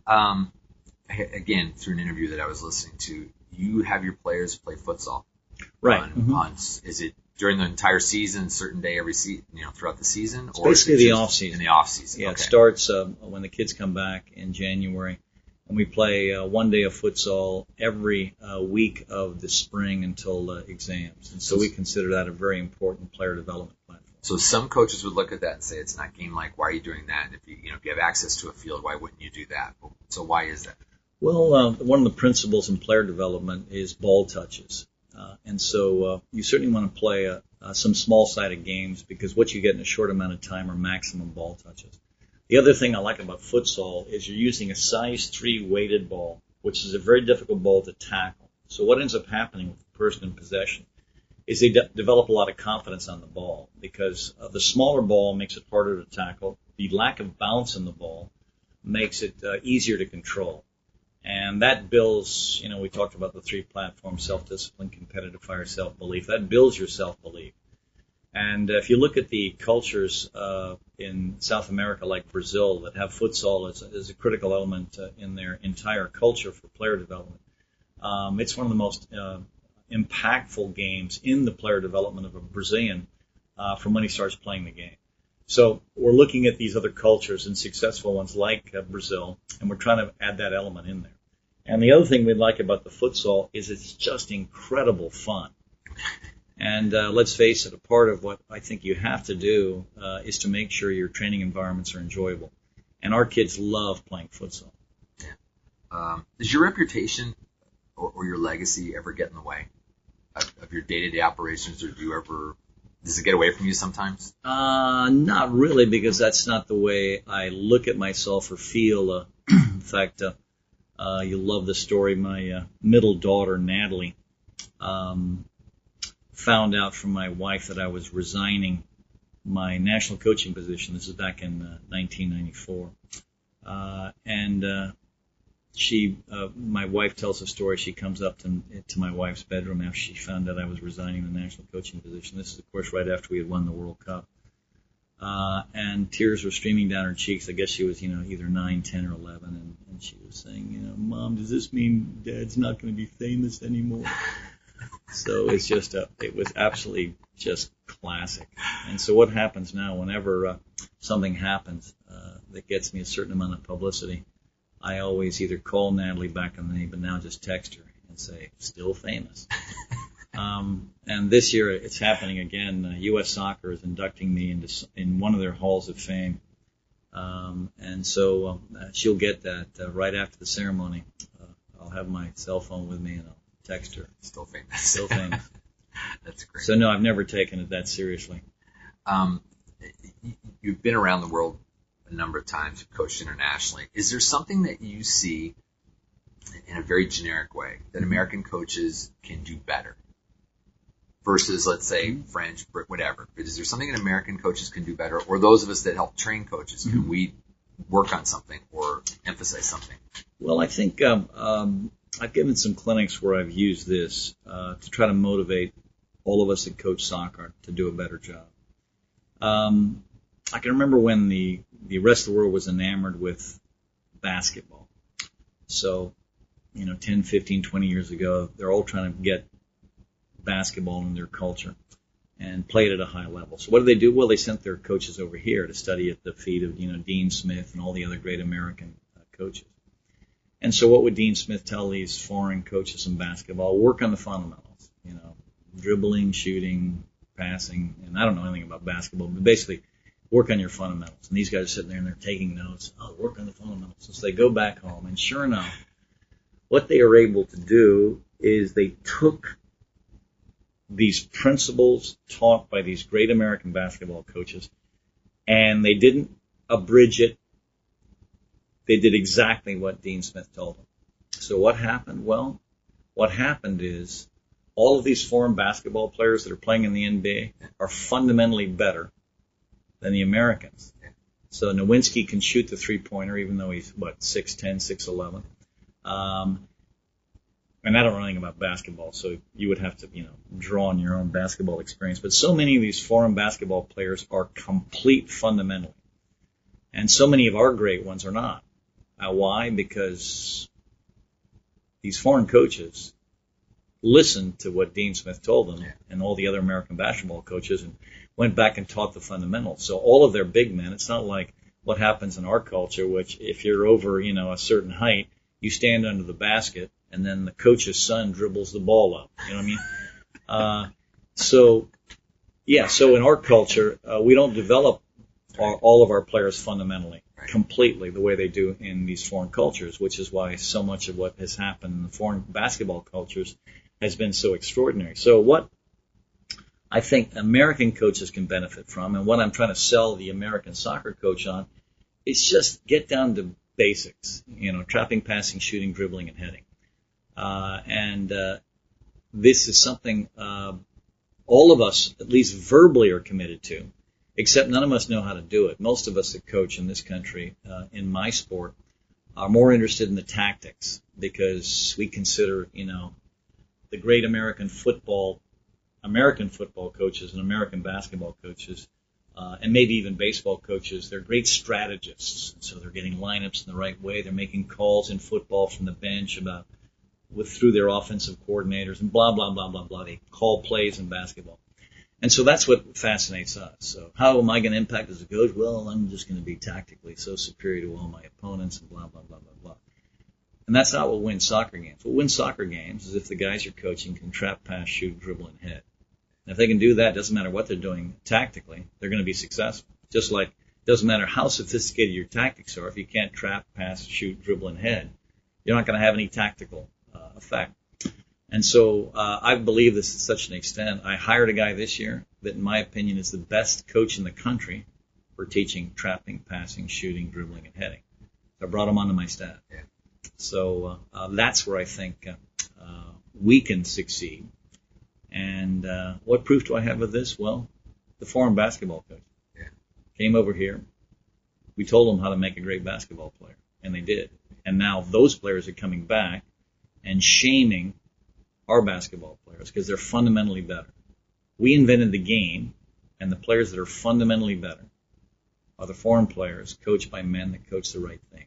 Again, through an interview that I was listening to, you have your players play futsal. Right. Is it during the entire season, certain day every throughout the season? It's basically the off season. In the off season. Yeah, okay. It starts when the kids come back in January, and we play 1 day of futsal every week of the spring until exams. And so we consider that a very important player development platform. So some coaches would look at that and say it's not game-like. Why are you doing that? And if you have access to a field, why wouldn't you do that? So why is that? Well, one of the principles in player development is ball touches. And so you certainly want to play some small-sided games because what you get in a short amount of time are maximum ball touches. The other thing I like about futsal is you're using a size 3 weighted ball, which is a very difficult ball to tackle. So what ends up happening with the person in possession is they develop a lot of confidence on the ball because the smaller ball makes it harder to tackle. The lack of bounce in the ball makes it easier to control. And that builds, we talked about the 3 platforms, self-discipline, competitive fire, self-belief. That builds your self-belief. And if you look at the cultures in South America like Brazil that have futsal as a critical element in their entire culture for player development, it's one of the most impactful games in the player development of a Brazilian from when he starts playing the game. So we're looking at these other cultures and successful ones like Brazil, and we're trying to add that element in there. And the other thing we like about the futsal is it's just incredible fun. And let's face it, a part of what I think you have to do is to make sure your training environments are enjoyable. And our kids love playing futsal. Yeah. Does your reputation or your legacy ever get in the way of your day-to-day operations, or does it get away from you sometimes? Not really, because that's not the way I look at myself or feel. In fact, you'll love the story. My middle daughter, Natalie, found out from my wife that I was resigning my national coaching position. This is back in 1994. My wife tells a story. She comes up to my wife's bedroom after she found out I was resigning the national coaching position. This is, of course, right after we had won the World Cup. And tears were streaming down her cheeks. I guess she was, either 9, 10, or 11. And she was saying, Mom, does this mean Dad's not going to be famous anymore? So it's just it was absolutely just classic. And so what happens now, whenever something happens that gets me a certain amount of publicity, I always either call Natalie back on the name, but now just text her and say, still famous. And this year it's happening again. U.S. Soccer is inducting me in one of their halls of fame. And so she'll get that right after the ceremony. I'll have my cell phone with me and I'll text her. Still famous. Still famous. That's great. So no, I've never taken it that seriously. You've been around the world a number of times. You've coached internationally. Is there something that you see in a very generic way that American coaches can do better versus, let's say, French, whatever? Is there something that American coaches can do better, or those of us that help train coaches, can we work on something or emphasize something? Well, I think I've given some clinics where I've used this to try to motivate all of us that coach soccer to do a better job. I can remember when the rest of the world was enamored with basketball. So, 10, 15, 20 years ago, they're all trying to get basketball in their culture and play it at a high level. So what do? Well, they sent their coaches over here to study at the feet of, Dean Smith and all the other great American coaches. And so what would Dean Smith tell these foreign coaches in basketball? Work on the fundamentals, dribbling, shooting, passing, and I don't know anything about basketball, but basically work on your fundamentals. And these guys are sitting there and they're taking notes. Oh, work on the fundamentals. So they go back home, and sure enough, what they are able to do is they took these principles taught by these great American basketball coaches, and they didn't abridge it. They did exactly what Dean Smith told them. So what happened? Well, what happened is all of these foreign basketball players that are playing in the NBA are fundamentally better than the Americans. So Nowinski can shoot the three-pointer, even though he's, 6'10", 6'11". And I don't know anything about basketball, so you would have to, draw on your own basketball experience. But so many of these foreign basketball players are complete fundamentally. And so many of our great ones are not. Why? Because these foreign coaches listened to what Dean Smith told them and all the other American basketball coaches and went back and taught the fundamentals. So all of their big men, it's not like what happens in our culture, which if you're over, a certain height, you stand under the basket and then the coach's son dribbles the ball up. You know what I mean? So in our culture, we don't develop all of our players fundamentally, completely, the way they do in these foreign cultures, which is why so much of what has happened in the foreign basketball cultures has been so extraordinary. So what I think American coaches can benefit from, and what I'm trying to sell the American soccer coach on, is just get down to basics, trapping, passing, shooting, dribbling, and heading. This is something all of us, at least verbally, are committed to, except none of us know how to do it. Most of us that coach in this country, in my sport, are more interested in the tactics because we consider, the great American football coaches and American basketball coaches, and maybe even baseball coaches, they're great strategists. So they're getting lineups in the right way. They're making calls in football from the bench through their offensive coordinators and blah, blah, blah, blah, blah. They call plays in basketball. And so that's what fascinates us. So how am I going to impact as a coach? Well, I'm just going to be tactically so superior to all my opponents and blah, blah, blah, blah, blah. And that's not what wins soccer games. What wins soccer games is if the guys you're coaching can trap, pass, shoot, dribble, and hit. And if they can do that, it doesn't matter what they're doing tactically, they're going to be successful. Just like it doesn't matter how sophisticated your tactics are, if you can't trap, pass, shoot, dribble, and head, you're not going to have any tactical effect. And so I believe this to such an extent. I hired a guy this year that, in my opinion, is the best coach in the country for teaching trapping, passing, shooting, dribbling, and heading. I brought him onto my staff. Yeah. So that's where I think we can succeed. And what proof do I have of this? Well, the foreign basketball coach came over here. We told them how to make a great basketball player, and they did. And now those players are coming back and shaming our basketball players because they're fundamentally better. We invented the game, and the players that are fundamentally better are the foreign players coached by men that coach the right thing.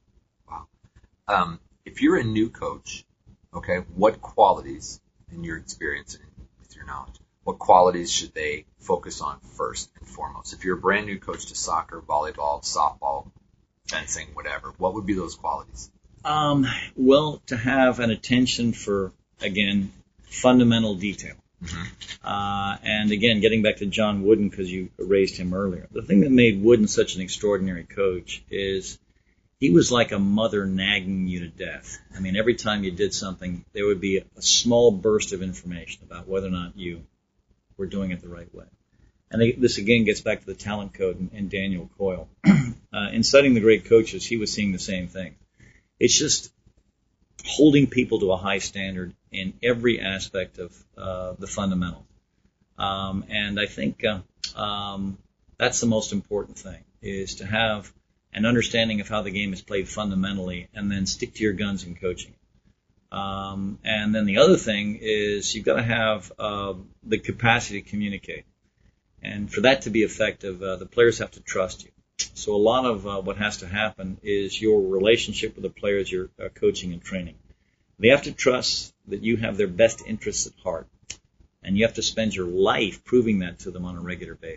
Wow. If you're a new coach, what qualities, in your experience and with your knowledge, what qualities should they focus on first and foremost? If you're a brand new coach to soccer, volleyball, softball, fencing, whatever, what would be those qualities? Well, to have an attention for, again, fundamental detail. Mm-hmm. And again, getting back to John Wooden, because you raised him earlier, the thing that made Wooden such an extraordinary coach is he was like a mother nagging you to death. I mean, every time you did something, there would be a small burst of information about whether or not you were doing it the right way. And this again gets back to the talent code and Daniel Coyle. In studying the great coaches, he was seeing the same thing. It's just holding people to a high standard in every aspect of the fundamental. And I think that's the most important thing, is to have an understanding of how the game is played fundamentally and then stick to your guns in coaching. And then the other thing is you've got to have the capacity to communicate. And for that to be effective, the players have to trust you. So a lot of what has to happen is your relationship with the players you're coaching and training. They have to trust that you have their best interests at heart, and you have to spend your life proving that to them on a regular basis.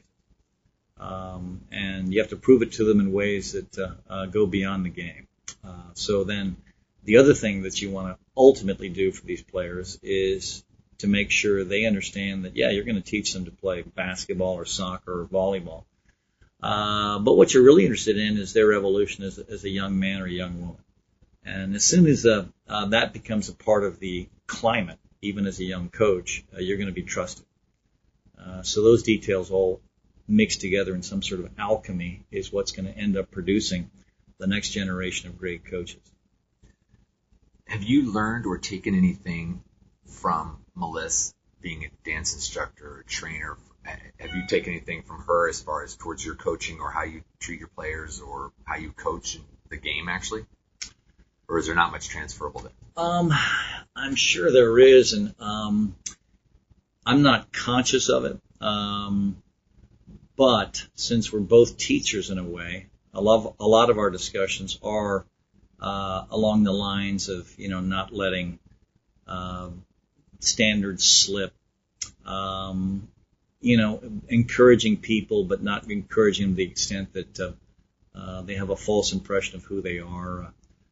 And you have to prove it to them in ways that go beyond the game. So then the other thing that you want to ultimately do for these players is to make sure they understand that, you're going to teach them to play basketball or soccer or volleyball. But what you're really interested in is their evolution as a young man or a young woman. And as soon as that becomes a part of the climate, even as a young coach, you're going to be trusted. So those details all mixed together in some sort of alchemy is what's going to end up producing the next generation of great coaches. Have you learned or taken anything from Melissa being a dance instructor or trainer? Have you taken anything from her as far as towards your coaching or how you treat your players or how you coach in the game actually? Or is there not much transferable there? I'm sure there is, and I'm not conscious of it. But since we're both teachers in a way, a lot of our discussions are along the lines of, not letting standards slip, encouraging people, but not encouraging them to the extent that they have a false impression of who they are.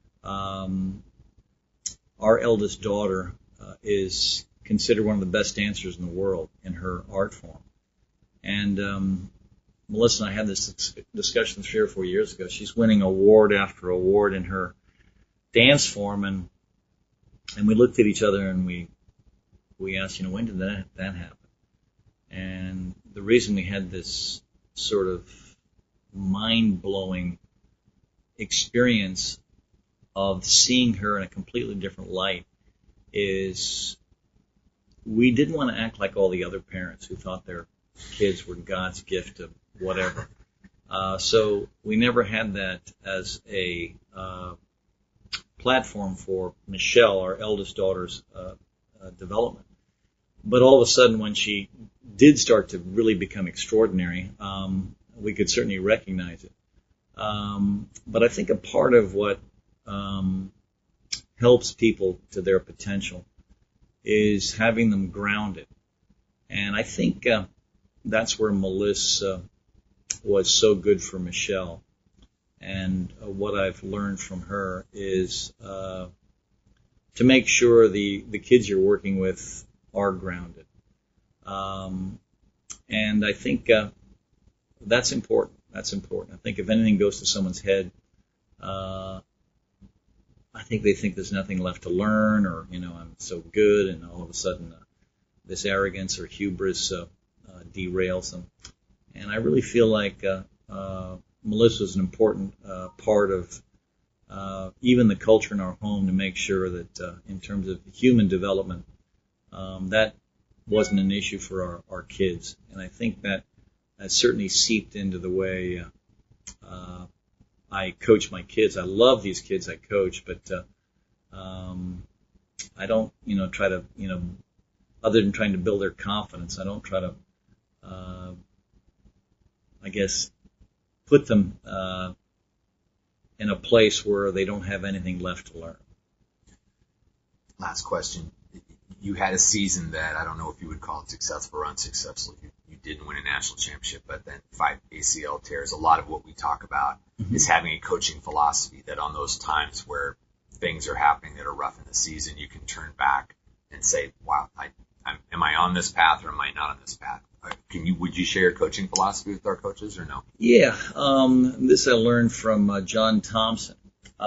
Our eldest daughter is considered one of the best dancers in the world in her art form. And Melissa and I had this discussion 3 or 4 years ago. She's winning award after award in her dance form, and we looked at each other and we asked, when did that happen? And the reason we had this sort of mind-blowing experience of seeing her in a completely different light is we didn't want to act like all the other parents who thought their kids were God's gift of whatever. So we never had that as a platform for Michelle, our eldest daughter's development. But all of a sudden, when she did start to really become extraordinary, we could certainly recognize it. But I think a part of what helps people to their potential is having them grounded. And I think that's where Melissa was so good for Michelle. And what I've learned from her is to make sure the kids you're working with are grounded. And I think that's important. That's important. I think if anything goes to someone's head, I think they think there's nothing left to learn, or, I'm so good, and all of a sudden this arrogance or hubris derails them. And I really feel like Melissa is an important part of even the culture in our home to make sure that in terms of human development, that wasn't an issue for our kids. And I think that certainly seeped into the way I coach my kids. I love these kids I coach, but I don't, try to, other than trying to build their confidence, I don't try to, I guess, put them in a place where they don't have anything left to learn. Last question. You had a season that I don't know if you would call it successful or unsuccessful. You didn't win a national championship, but then 5 ACL tears. A lot of what we talk about is having a coaching philosophy that on those times where things are happening that are rough in the season, you can turn back and say, wow, am I on this path or am I not on this path? Would you share your coaching philosophy with our coaches or no? Yeah, this I learned from John Thompson.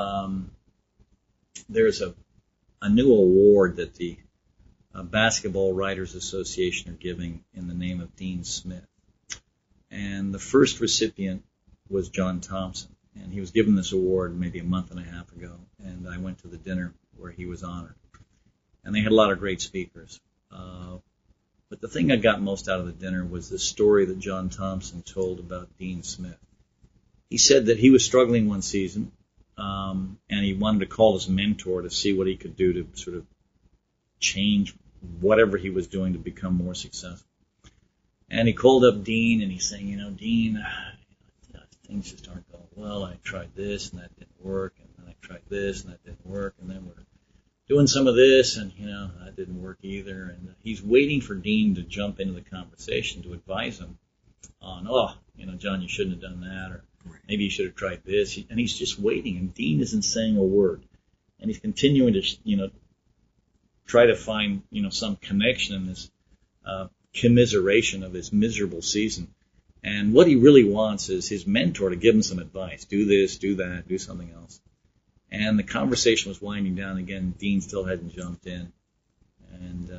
There's a new award that the Basketball Writers Association are giving in the name of Dean Smith. And the first recipient was John Thompson. And he was given this award maybe a month and a half ago. And I went to the dinner where he was honored. And they had a lot of great speakers. But the thing I got most out of the dinner was the story that John Thompson told about Dean Smith. He said that he was struggling one season, and he wanted to call his mentor to see what he could do to sort of change whatever he was doing to become more successful. And he called up Dean, and he's saying, Dean, things just aren't going well. I tried this, and that didn't work, and then I tried this, and that didn't work, and then we're doing some of this, and, that didn't work either. And he's waiting for Dean to jump into the conversation to advise him on, John, you shouldn't have done that, or maybe you should have tried this. And he's just waiting, and Dean isn't saying a word. And he's continuing to, try to find, some connection in this commiseration of his miserable season. And what he really wants is his mentor to give him some advice. Do this, do that, do something else. And the conversation was winding down again. Dean still hadn't jumped in. And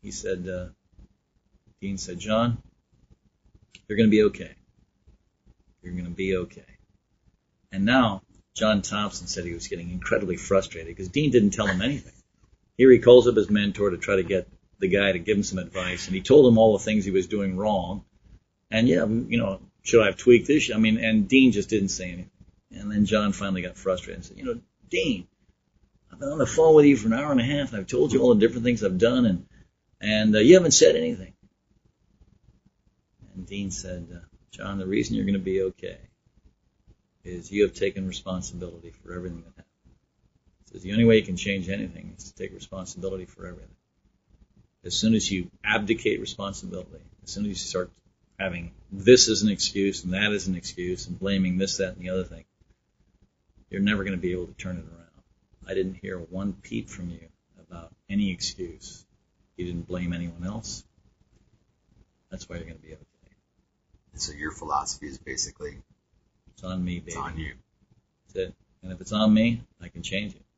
Dean said, John, you're going to be okay. You're going to be okay. And now John Thompson said he was getting incredibly frustrated because Dean didn't tell him anything. Here he calls up his mentor to try to get the guy to give him some advice, and he told him all the things he was doing wrong. And should I have tweaked this? I mean, and Dean just didn't say anything. And then John finally got frustrated and said, Dean, I've been on the phone with you for an hour and a half, and I've told you all the different things I've done, and you haven't said anything. And Dean said, John, the reason you're going to be okay is you have taken responsibility for everything that happened. He says the only way you can change anything is to take responsibility for everything. As soon as you abdicate responsibility, as soon as you start having this as an excuse and that as an excuse and blaming this, that, and the other thing, you're never going to be able to turn it around. I didn't hear one peep from you about any excuse. You didn't blame anyone else. That's why you're going to be okay. And so your philosophy is basically, it's on me, baby. It's on you. That's it. And if it's on me, I can change it.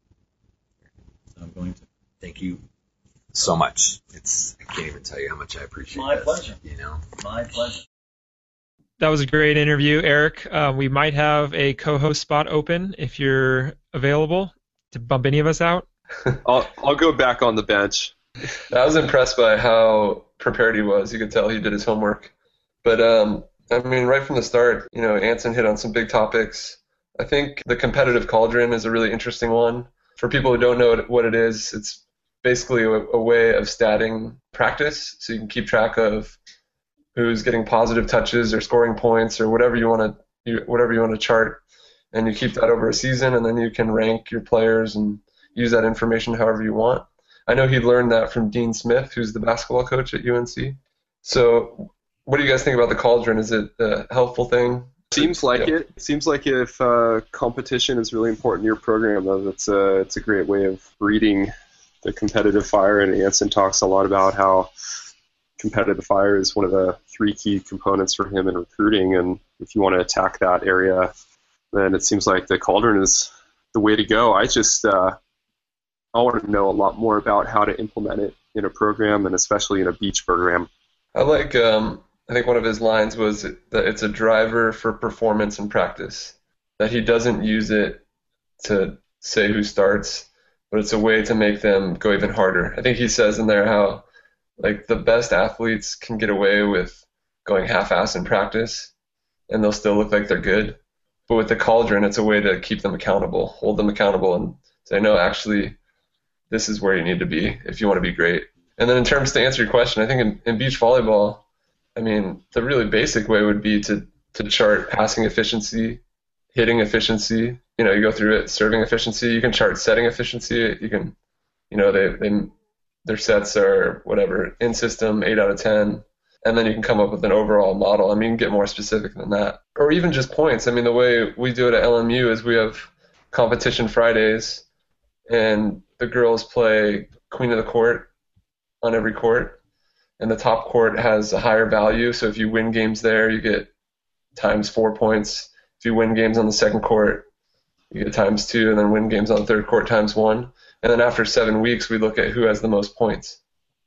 So I'm going to. Thank you so much. I can't even tell you how much I appreciate My this. pleasure. My pleasure. That was a great interview, Eric. We might have a co-host spot open if you're available to bump any of us out. I'll go back on the bench. I was impressed by how prepared he was. You could tell he did his homework. But, right from the start, Anson hit on some big topics. I think the competitive cauldron is a really interesting one. For people who don't know what it is, it's basically a way of statting practice, so you can keep track of who's getting positive touches or scoring points or whatever you want to chart, and you keep that over a season, and then you can rank your players and use that information however you want. I know he learned that from Dean Smith, who's the basketball coach at UNC. So what do you guys think about the cauldron? Is it a helpful thing? Seems like it. It seems like if competition is really important in your program, though, it's a great way of breeding the competitive fire. And Anson talks a lot about how competitive fire is one of the 3 key components for him in recruiting. And if you want to attack that area, then it seems like the cauldron is the way to go. I want to know a lot more about how to implement it in a program, and especially in a beach program. I think one of his lines was that it's a driver for performance and practice, that he doesn't use it to say who starts, but it's a way to make them go even harder. I think he says in there how the best athletes can get away with going half-assed in practice, and they'll still look like they're good. But with the cauldron, it's a way to keep them accountable, hold them accountable, and say, no, actually, this is where you need to be if you want to be great. And then in terms to answer your question, I think in beach volleyball, the really basic way would be to chart passing efficiency, hitting efficiency. You go through it, serving efficiency. You can chart setting efficiency. You can, their sets are whatever, in system, 8 out of 10. And then you can come up with an overall model. You can get more specific than that. Or even just points. The way we do it at LMU is we have competition Fridays, and the girls play queen of the court on every court. And the top court has a higher value, so if you win games there, you get times 4 points. If you win games on the second court, you get times 2, and then win games on the third court times 1. And then after 7 weeks, we look at who has the most points.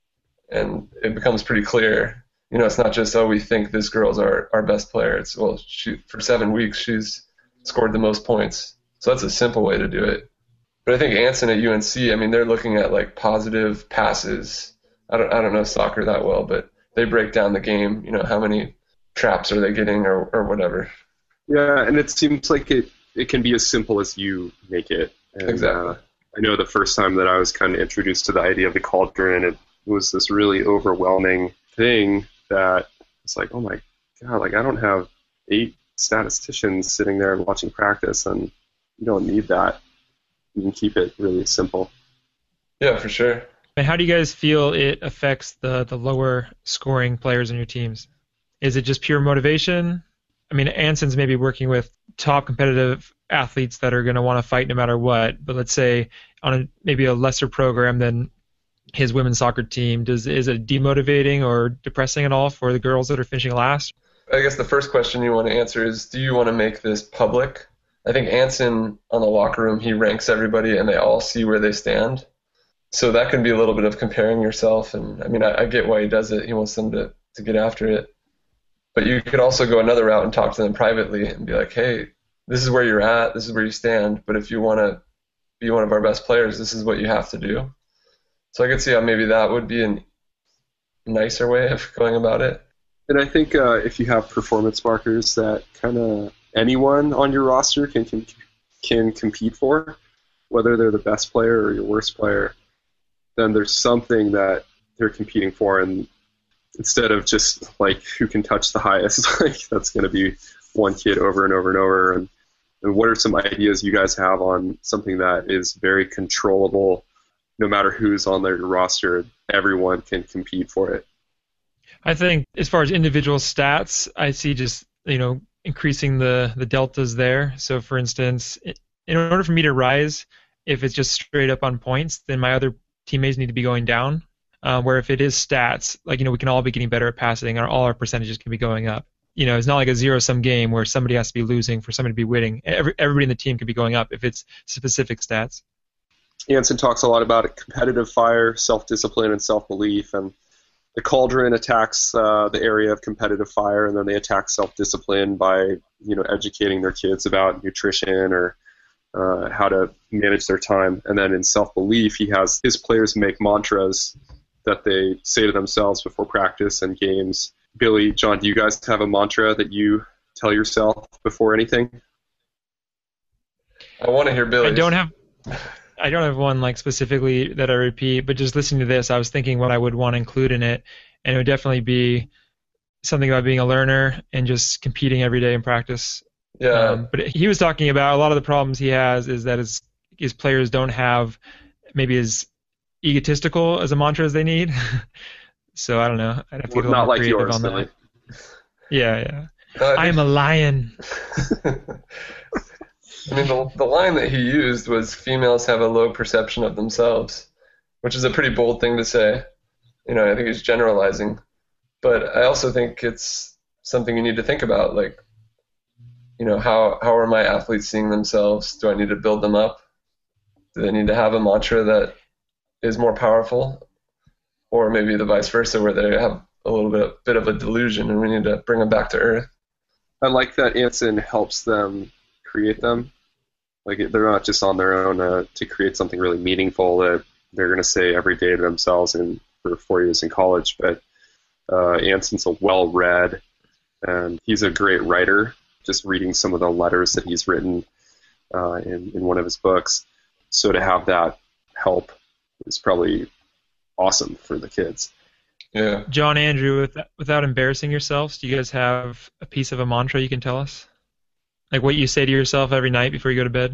And it becomes pretty clear. It's not just, we think this girl's our best player. It's, for 7 weeks, she's scored the most points. So that's a simple way to do it. But I think Anson at UNC, they're looking at positive passes. I don't know soccer that well, but they break down the game. How many traps are they getting or whatever. Yeah, and it seems like it can be as simple as you make it. And, exactly. I know the first time that I was kind of introduced to the idea of the cauldron, it was this really overwhelming thing that it's like, oh my God, I don't have 8 statisticians sitting there and watching practice, and you don't need that. You can keep it really simple. Yeah, for sure. And how do you guys feel it affects the lower scoring players on your teams? Is it just pure motivation? Anson's maybe working with top competitive athletes that are going to want to fight no matter what, but let's say on maybe a lesser program than his women's soccer team, is it demotivating or depressing at all for the girls that are finishing last? I guess the first question you want to answer is, do you want to make this public? I think Anson, on the locker room, he ranks everybody and they all see where they stand. So that can be a little bit of comparing yourself. And I get why he does it. He wants them to get after it. But you could also go another route and talk to them privately and be like, hey, this is where you're at. This is where you stand. But if you want to be one of our best players, this is what you have to do. So I could see how maybe that would be a nicer way of going about it. And I think if you have performance markers that kind of anyone on your roster can compete for, whether they're the best player or your worst player, then there's something that they're competing for, and instead of just like who can touch the highest, like that's going to be one kid over and over and over. And what are some ideas you guys have on something that is very controllable, no matter who's on their roster, everyone can compete for it? I think as far as individual stats, I see just, increasing the deltas there. So for instance, in order for me to rise, if it's just straight up on points, then my other teammates need to be going down. Where if it is stats, like, we can all be getting better at passing, and all our percentages can be going up. It's not like a zero-sum game where somebody has to be losing for somebody to be winning. Everybody in the team can be going up if it's specific stats. Anson talks a lot about competitive fire, self-discipline, and self-belief, and the Cauldron attacks the area of competitive fire, and then they attack self-discipline by, educating their kids about nutrition or how to manage their time. And then in self-belief, he has his players make mantras that they say to themselves before practice and games. Billy, John, do you guys have a mantra that you tell yourself before anything? I want to hear Billy. I don't have one like specifically that I repeat, but just listening to this, I was thinking what I would want to include in it, and it would definitely be something about being a learner and just competing every day in practice. Yeah. But he was talking about a lot of the problems he has is that his players don't have maybe as egotistical as a mantra as they need. So I don't know. I'd have to get a little more creative on that. Billy. Yeah. I am a lion. I mean, the line that he used was females have a low perception of themselves, which is a pretty bold thing to say. I think he's generalizing. But I also think it's something you need to think about. Like, how are my athletes seeing themselves? Do I need to build them up? Do they need to have a mantra that is more powerful? Or maybe the vice versa, where they have a little bit of a delusion and we need to bring them back to earth. I like that Anson helps them create them. Like, they're not just on their own to create something really meaningful that they're going to say every day to themselves for 4 years in college. But Anson's a well-read, and he's a great writer. Just reading some of the letters that he's written in one of his books. So to have that help is probably awesome for the kids. Yeah. John, Andrew, without embarrassing yourselves, do you guys have a piece of a mantra you can tell us? Like what you say to yourself every night before you go to bed?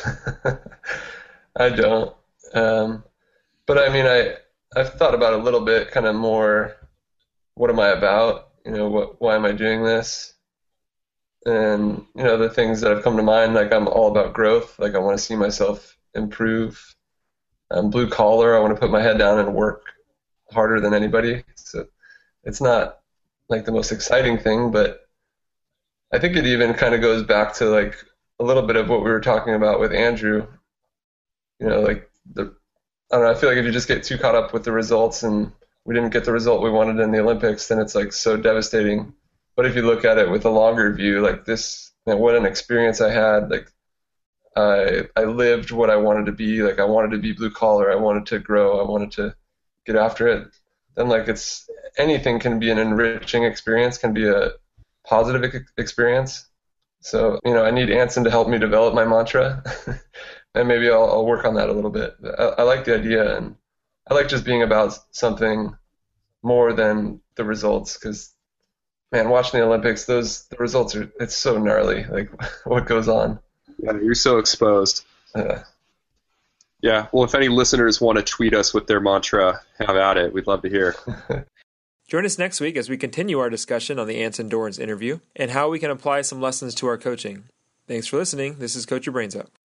I don't. But I mean, I've thought about it a little bit, kind of more, what am I about? Why am I doing this? And, the things that have come to mind, like I'm all about growth. Like I want to see myself improve. I'm blue collar. I want to put my head down and work harder than anybody. So it's not like the most exciting thing, but I think it even kind of goes back to like a little bit of what we were talking about with Andrew. Like I don't know, I feel like if you just get too caught up with the results and we didn't get the result we wanted in the Olympics, then it's like so devastating. But if you look at it with a longer view, like this, what an experience I had. Like I lived what I wanted to be. Like I wanted to be blue collar. I wanted to grow. I wanted to get after it. Then like anything can be an enriching experience, can be a positive experience. So, I need Anson to help me develop my mantra, and maybe I'll work on that a little bit. I like the idea, and I like just being about something more than the results, because, man, watching the Olympics, the results it's so gnarly, like what goes on. Yeah, you're so exposed. Yeah, well, if any listeners want to tweet us with their mantra, have at it. We'd love to hear. Join us next week as we continue our discussion on the Anson Dorrance interview and how we can apply some lessons to our coaching. Thanks for listening. This is Coach Your Brains Out.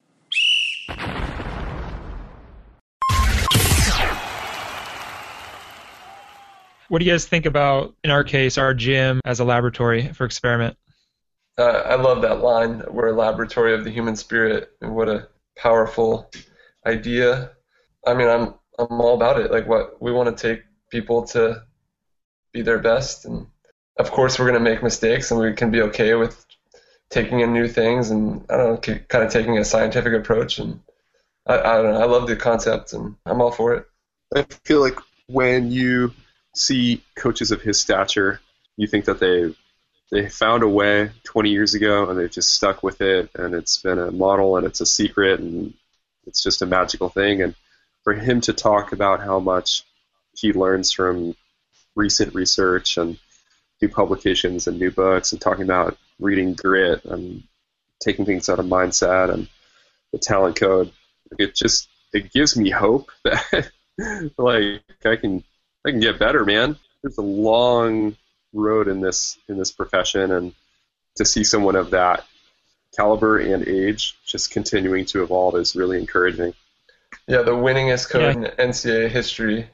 What do you guys think about, in our case, our gym as a laboratory for experiment? I love that line. We're a laboratory of the human spirit, and what a powerful idea. I mean, I'm all about it. Like, what we want to take people to be their best, and of course we're going to make mistakes, and we can be okay with taking in new things, and I don't know, kind of taking a scientific approach. And I don't know, I love the concept, and I'm all for it. I feel like when you see coaches of his stature, you think that they found a way 20 years ago and they've just stuck with it, and it's been a model and it's a secret and it's just a magical thing. And for him to talk about how much he learns from recent research and new publications and new books, and talking about reading grit and taking things out of mindset and the talent code, it gives me hope that like I can get better, man. There's a long road in this profession, and to see someone of that caliber and age just continuing to evolve is really encouraging. Yeah, the winningest code in NCAA history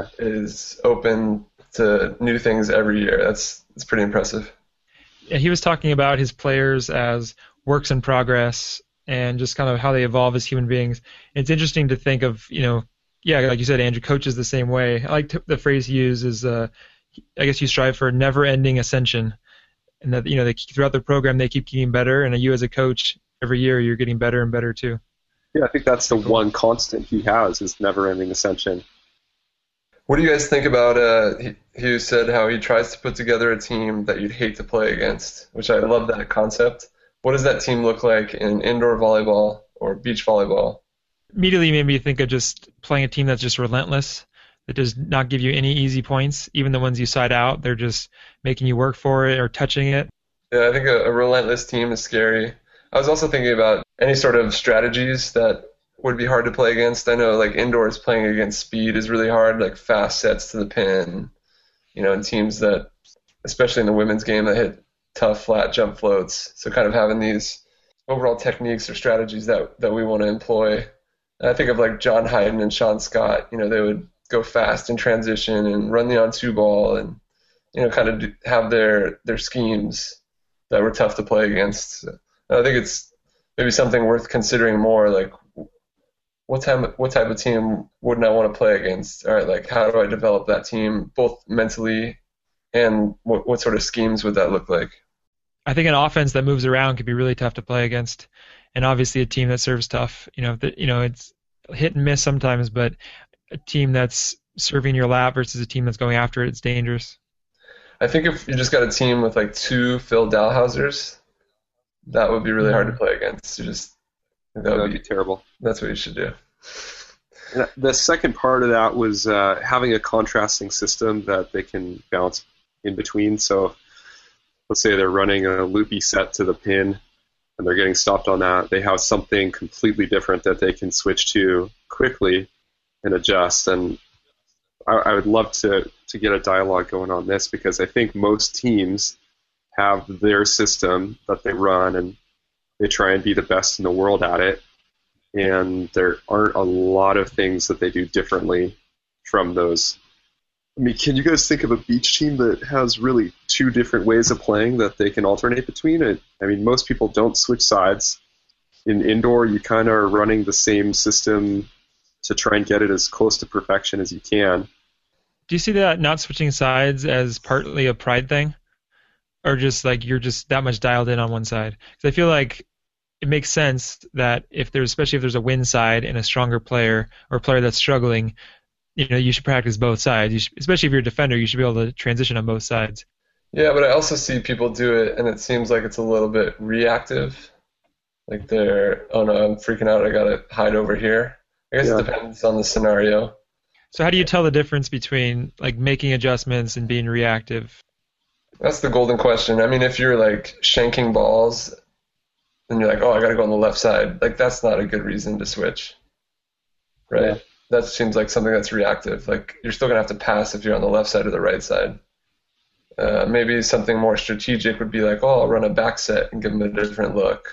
is open to new things every year. It's pretty impressive. Yeah, he was talking about his players as works in progress and just kind of how they evolve as human beings. It's interesting to think of, like you said, Andrew, coaches the same way. I like the phrase he used is, I guess you strive for never-ending ascension, and that they throughout the program they keep getting better, and you as a coach every year you're getting better and better too. Yeah, I think that's the one constant he has is never-ending ascension. What do you guys think about he said how he tries to put together a team that you'd hate to play against, which I love that concept. What does that team look like in indoor volleyball or beach volleyball? Immediately made me think of just playing a team that's just relentless, that does not give you any easy points. Even the ones you side out, they're just making you work for it or touching it. Yeah, I think a relentless team is scary. I was also thinking about any sort of strategies that would be hard to play against. I know like indoors playing against speed is really hard, like fast sets to the pin, and teams that, especially in the women's game, that hit tough flat jump floats. So kind of having these overall techniques or strategies that we want to employ. And I think of like John Hyden and Sean Scott, they would go fast in transition and run the on-two ball and, kind of have their schemes that were tough to play against. So I think it's maybe something worth considering more, like what type of team wouldn't I want to play against? All right, like how do I develop that team both mentally and what sort of schemes would that look like? I think an offense that moves around could be really tough to play against, and obviously a team that serves tough. It's hit and miss sometimes, but a team that's serving your lap versus a team that's going after it's dangerous. I think if you just got a team with like two Phil Dalhausers, that would be really hard to play against. That would be terrible. That's what you should do. And the second part of that was having a contrasting system that they can bounce in between. So let's say they're running a loopy set to the pin and they're getting stopped on that. They have something completely different that they can switch to quickly and adjust. And I would love to get a dialogue going on this, because I think most teams have their system that they run and they try and be the best in the world at it. And there aren't a lot of things that they do differently from those. I mean, can you guys think of a beach team that has really two different ways of playing that they can alternate between? I mean, most people don't switch sides. In indoor, you kind of are running the same system to try and get it as close to perfection as you can. Do you see that not switching sides as partly a pride thing? Or just like you're just that much dialed in on one side? Because I feel like it makes sense that especially if there's a win side and a stronger player or a player that's struggling, you should practice both sides. Especially if you're a defender, you should be able to transition on both sides. Yeah, but I also see people do it, and it seems like it's a little bit reactive. Like they're, oh no, I'm freaking out, I gotta hide over here. I guess it depends on the scenario. So how do you tell the difference between like making adjustments and being reactive? That's the golden question. I mean, if you're like shanking balls, then you're like, oh, I gotta go on the left side. Like that's not a good reason to switch, right? Yeah. That seems like something that's reactive. Like you're still gonna have to pass if you're on the left side or the right side. Maybe something more strategic would be like, oh, I'll run a back set and give them a different look,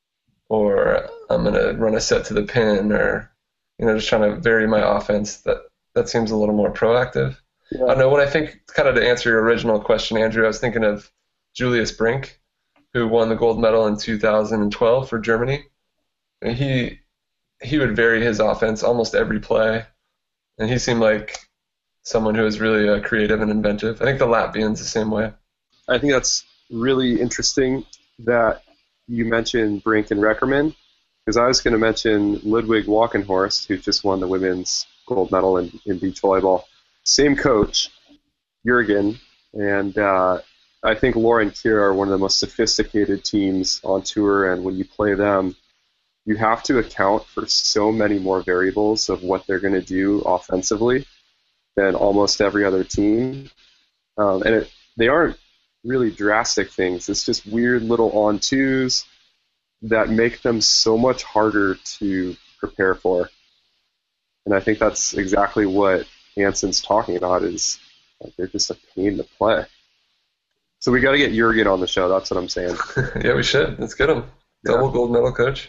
or I'm gonna run a set to the pin, or just trying to vary my offense. That seems a little more proactive. Yeah. I don't know. When I think, kind of to answer your original question, Andrew, I was thinking of Julius Brink, who won the gold medal in 2012 for Germany. And he would vary his offense almost every play, and he seemed like someone who was really creative and inventive. I think the Latvians the same way. I think that's really interesting that you mentioned Brink and Reckerman, because I was going to mention Ludwig Walkenhorst, who just won the women's gold medal in beach volleyball. Same coach, Jurgen, and I think Laura and Kira are one of the most sophisticated teams on tour, and when you play them, you have to account for so many more variables of what they're going to do offensively than almost every other team. They aren't really drastic things. It's just weird little on-twos that make them so much harder to prepare for. And I think that's exactly what Anson's talking about, is like they're just a pain to play. So we got to get Jurgen on the show. That's what I'm saying. Yeah, we should. Let's get him. Double gold medal coach.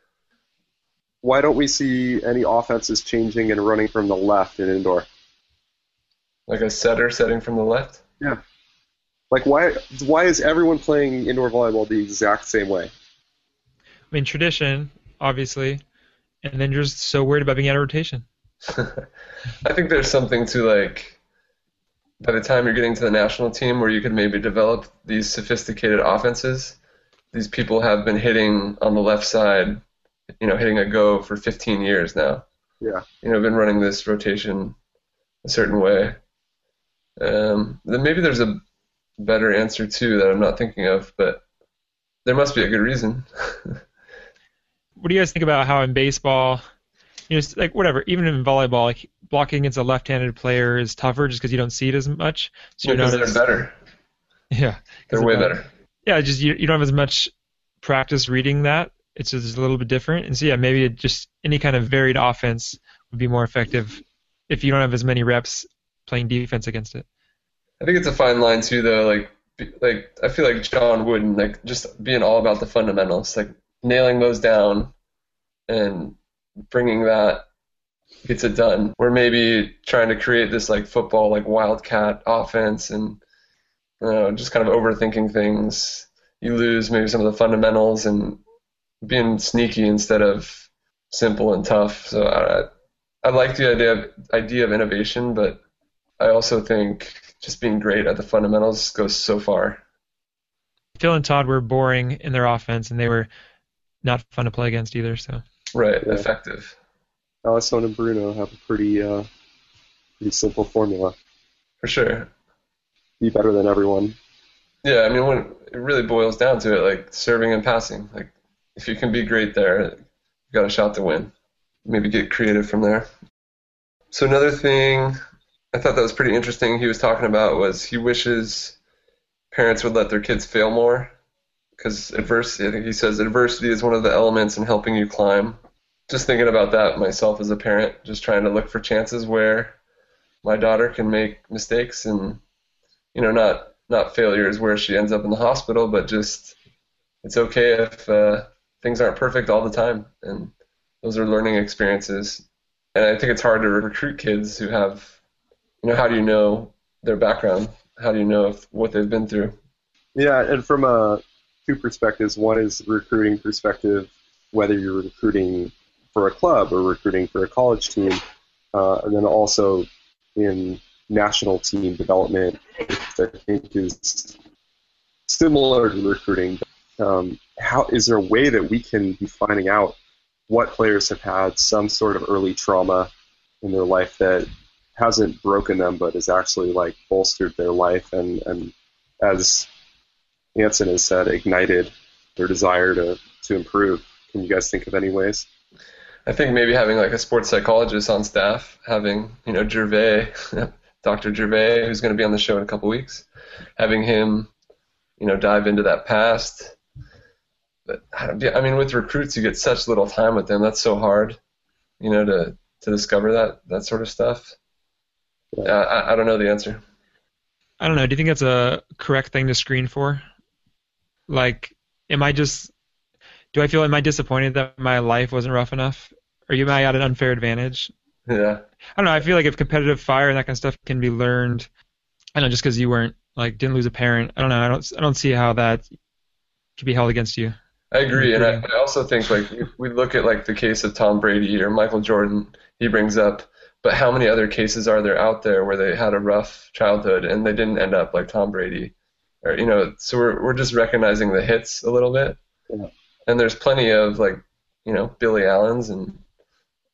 Why don't we see any offenses changing and running from the left in indoor? Like a setter setting from the left? Yeah. Like why is everyone playing indoor volleyball the exact same way? I mean, tradition, obviously, and then you're just so worried about being out of rotation. I think there's something to, like, by the time you're getting to the national team where you could maybe develop these sophisticated offenses, these people have been hitting on the left side, hitting a go for 15 years now. Yeah. Been running this rotation a certain way. Then maybe there's a better answer, too, that I'm not thinking of, but there must be a good reason. What do you guys think about how in baseball, it's like whatever, even in volleyball, like blocking against a left-handed player is tougher just because you don't see it as much. So because they're better. Yeah. They're way better. Yeah, just you don't have as much practice reading that. It's just a little bit different. And so, yeah, maybe just any kind of varied offense would be more effective if you don't have as many reps playing defense against it. I think it's a fine line, too, though. Like I feel like John Wooden, like just being all about the fundamentals, like nailing those down and bringing that gets it done. We're maybe trying to create this like football, like wildcat offense, and just kind of overthinking things. You lose maybe some of the fundamentals and being sneaky instead of simple and tough. So I like the idea of innovation, but I also think just being great at the fundamentals goes so far. Phil and Todd were boring in their offense, and they were not fun to play against either. So right, yeah. Effective. Alisson and Bruno have a pretty simple formula. For sure. Be better than everyone. Yeah, I mean, when it really boils down to it, like serving and passing. Like, if you can be great there, you got a shot to win. Maybe get creative from there. So another thing I thought that was pretty interesting he was talking about was he wishes parents would let their kids fail more, because adversity, I think he says adversity is one of the elements in helping you climb. Just thinking about that myself as a parent, just trying to look for chances where my daughter can make mistakes and, not failures where she ends up in the hospital, but just it's okay if things aren't perfect all the time, and those are learning experiences. And I think it's hard to recruit kids who have, how do you know their background? How do you know what they've been through? Yeah, and from two perspectives. One is recruiting perspective, whether you're recruiting for a club or recruiting for a college team, and then also in national team development, which I think is similar to recruiting. How is there a way that we can be finding out what players have had some sort of early trauma in their life that hasn't broken them but has actually like bolstered their life and as Anson has said, ignited their desire to improve? Can you guys think of any ways? I think maybe having like a sports psychologist on staff, having, Gervais, Dr. Gervais, who's going to be on the show in a couple weeks, having him, dive into that past. But I mean, with recruits, you get such little time with them. That's so hard, to discover that sort of stuff. Yeah, I don't know the answer. I don't know. Do you think that's a correct thing to screen for? Like, do I feel, am I disappointed that my life wasn't rough enough? Or am I at an unfair advantage? Yeah. I don't know. I feel like if competitive fire and that kind of stuff can be learned, I don't know, just because you weren't, didn't lose a parent, I don't know. I don't see how that could be held against you. I agree. And I also think, we look at, the case of Tom Brady or Michael Jordan, he brings up, but how many other cases are there out there where they had a rough childhood and they didn't end up like Tom Brady? Or, so we're just recognizing the hits a little bit. Yeah. And there's plenty of, Billy Allens and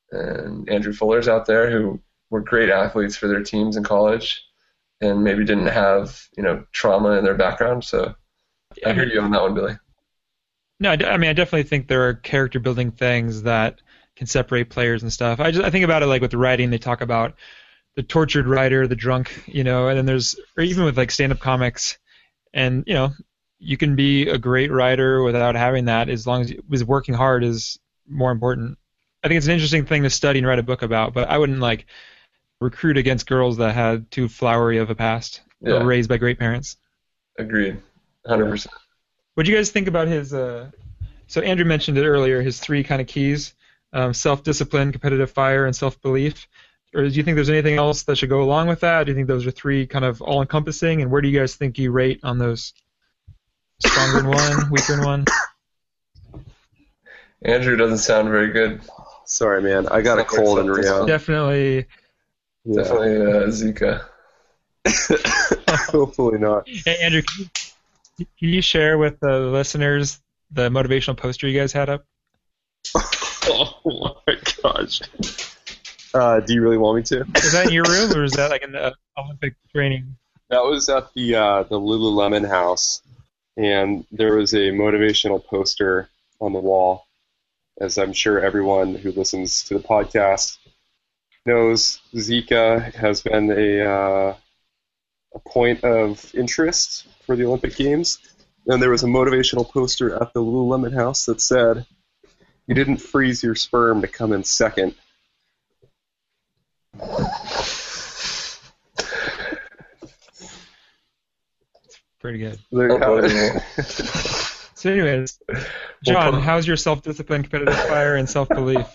and Andrew Fuller's out there who were great athletes for their teams in college and maybe didn't have, trauma in their background. So I hear you on that one, Billy. No, I definitely think there are character building things that can separate players and stuff. I think about it like with writing. They talk about the tortured writer, the drunk, and then or even with like stand-up comics, and you can be a great writer without having that, as long as working hard is more important. I think it's an interesting thing to study and write a book about, but I wouldn't like recruit against girls that had too flowery of a past or were raised by great parents. Agreed, 100%. What do you guys think about his? So Andrew mentioned it earlier. His 3 kind of keys: self-discipline, competitive fire, and self-belief. Or do you think there's anything else that should go along with that? Do you think those are 3 kind of all-encompassing? And where do you guys think you rate on those? Stronger in one, weaker in one? Andrew doesn't sound very good. Sorry, man. I got a cold in Rio. Definitely. Yeah. Definitely Zika. Hopefully not. Hey, Andrew, can you share with the listeners the motivational poster you guys had up? Oh my gosh. Do you really want me to? Is that in your room, or is that like in the Olympic training? That was at the Lululemon house, and there was a motivational poster on the wall. As I'm sure everyone who listens to the podcast knows, Zika has been a point of interest for the Olympic Games. And there was a motivational poster at the Lululemon house that said, "You didn't freeze your sperm to come in second." Pretty good. There you have it. So anyways, John, how's your self-discipline, competitive fire, and self-belief?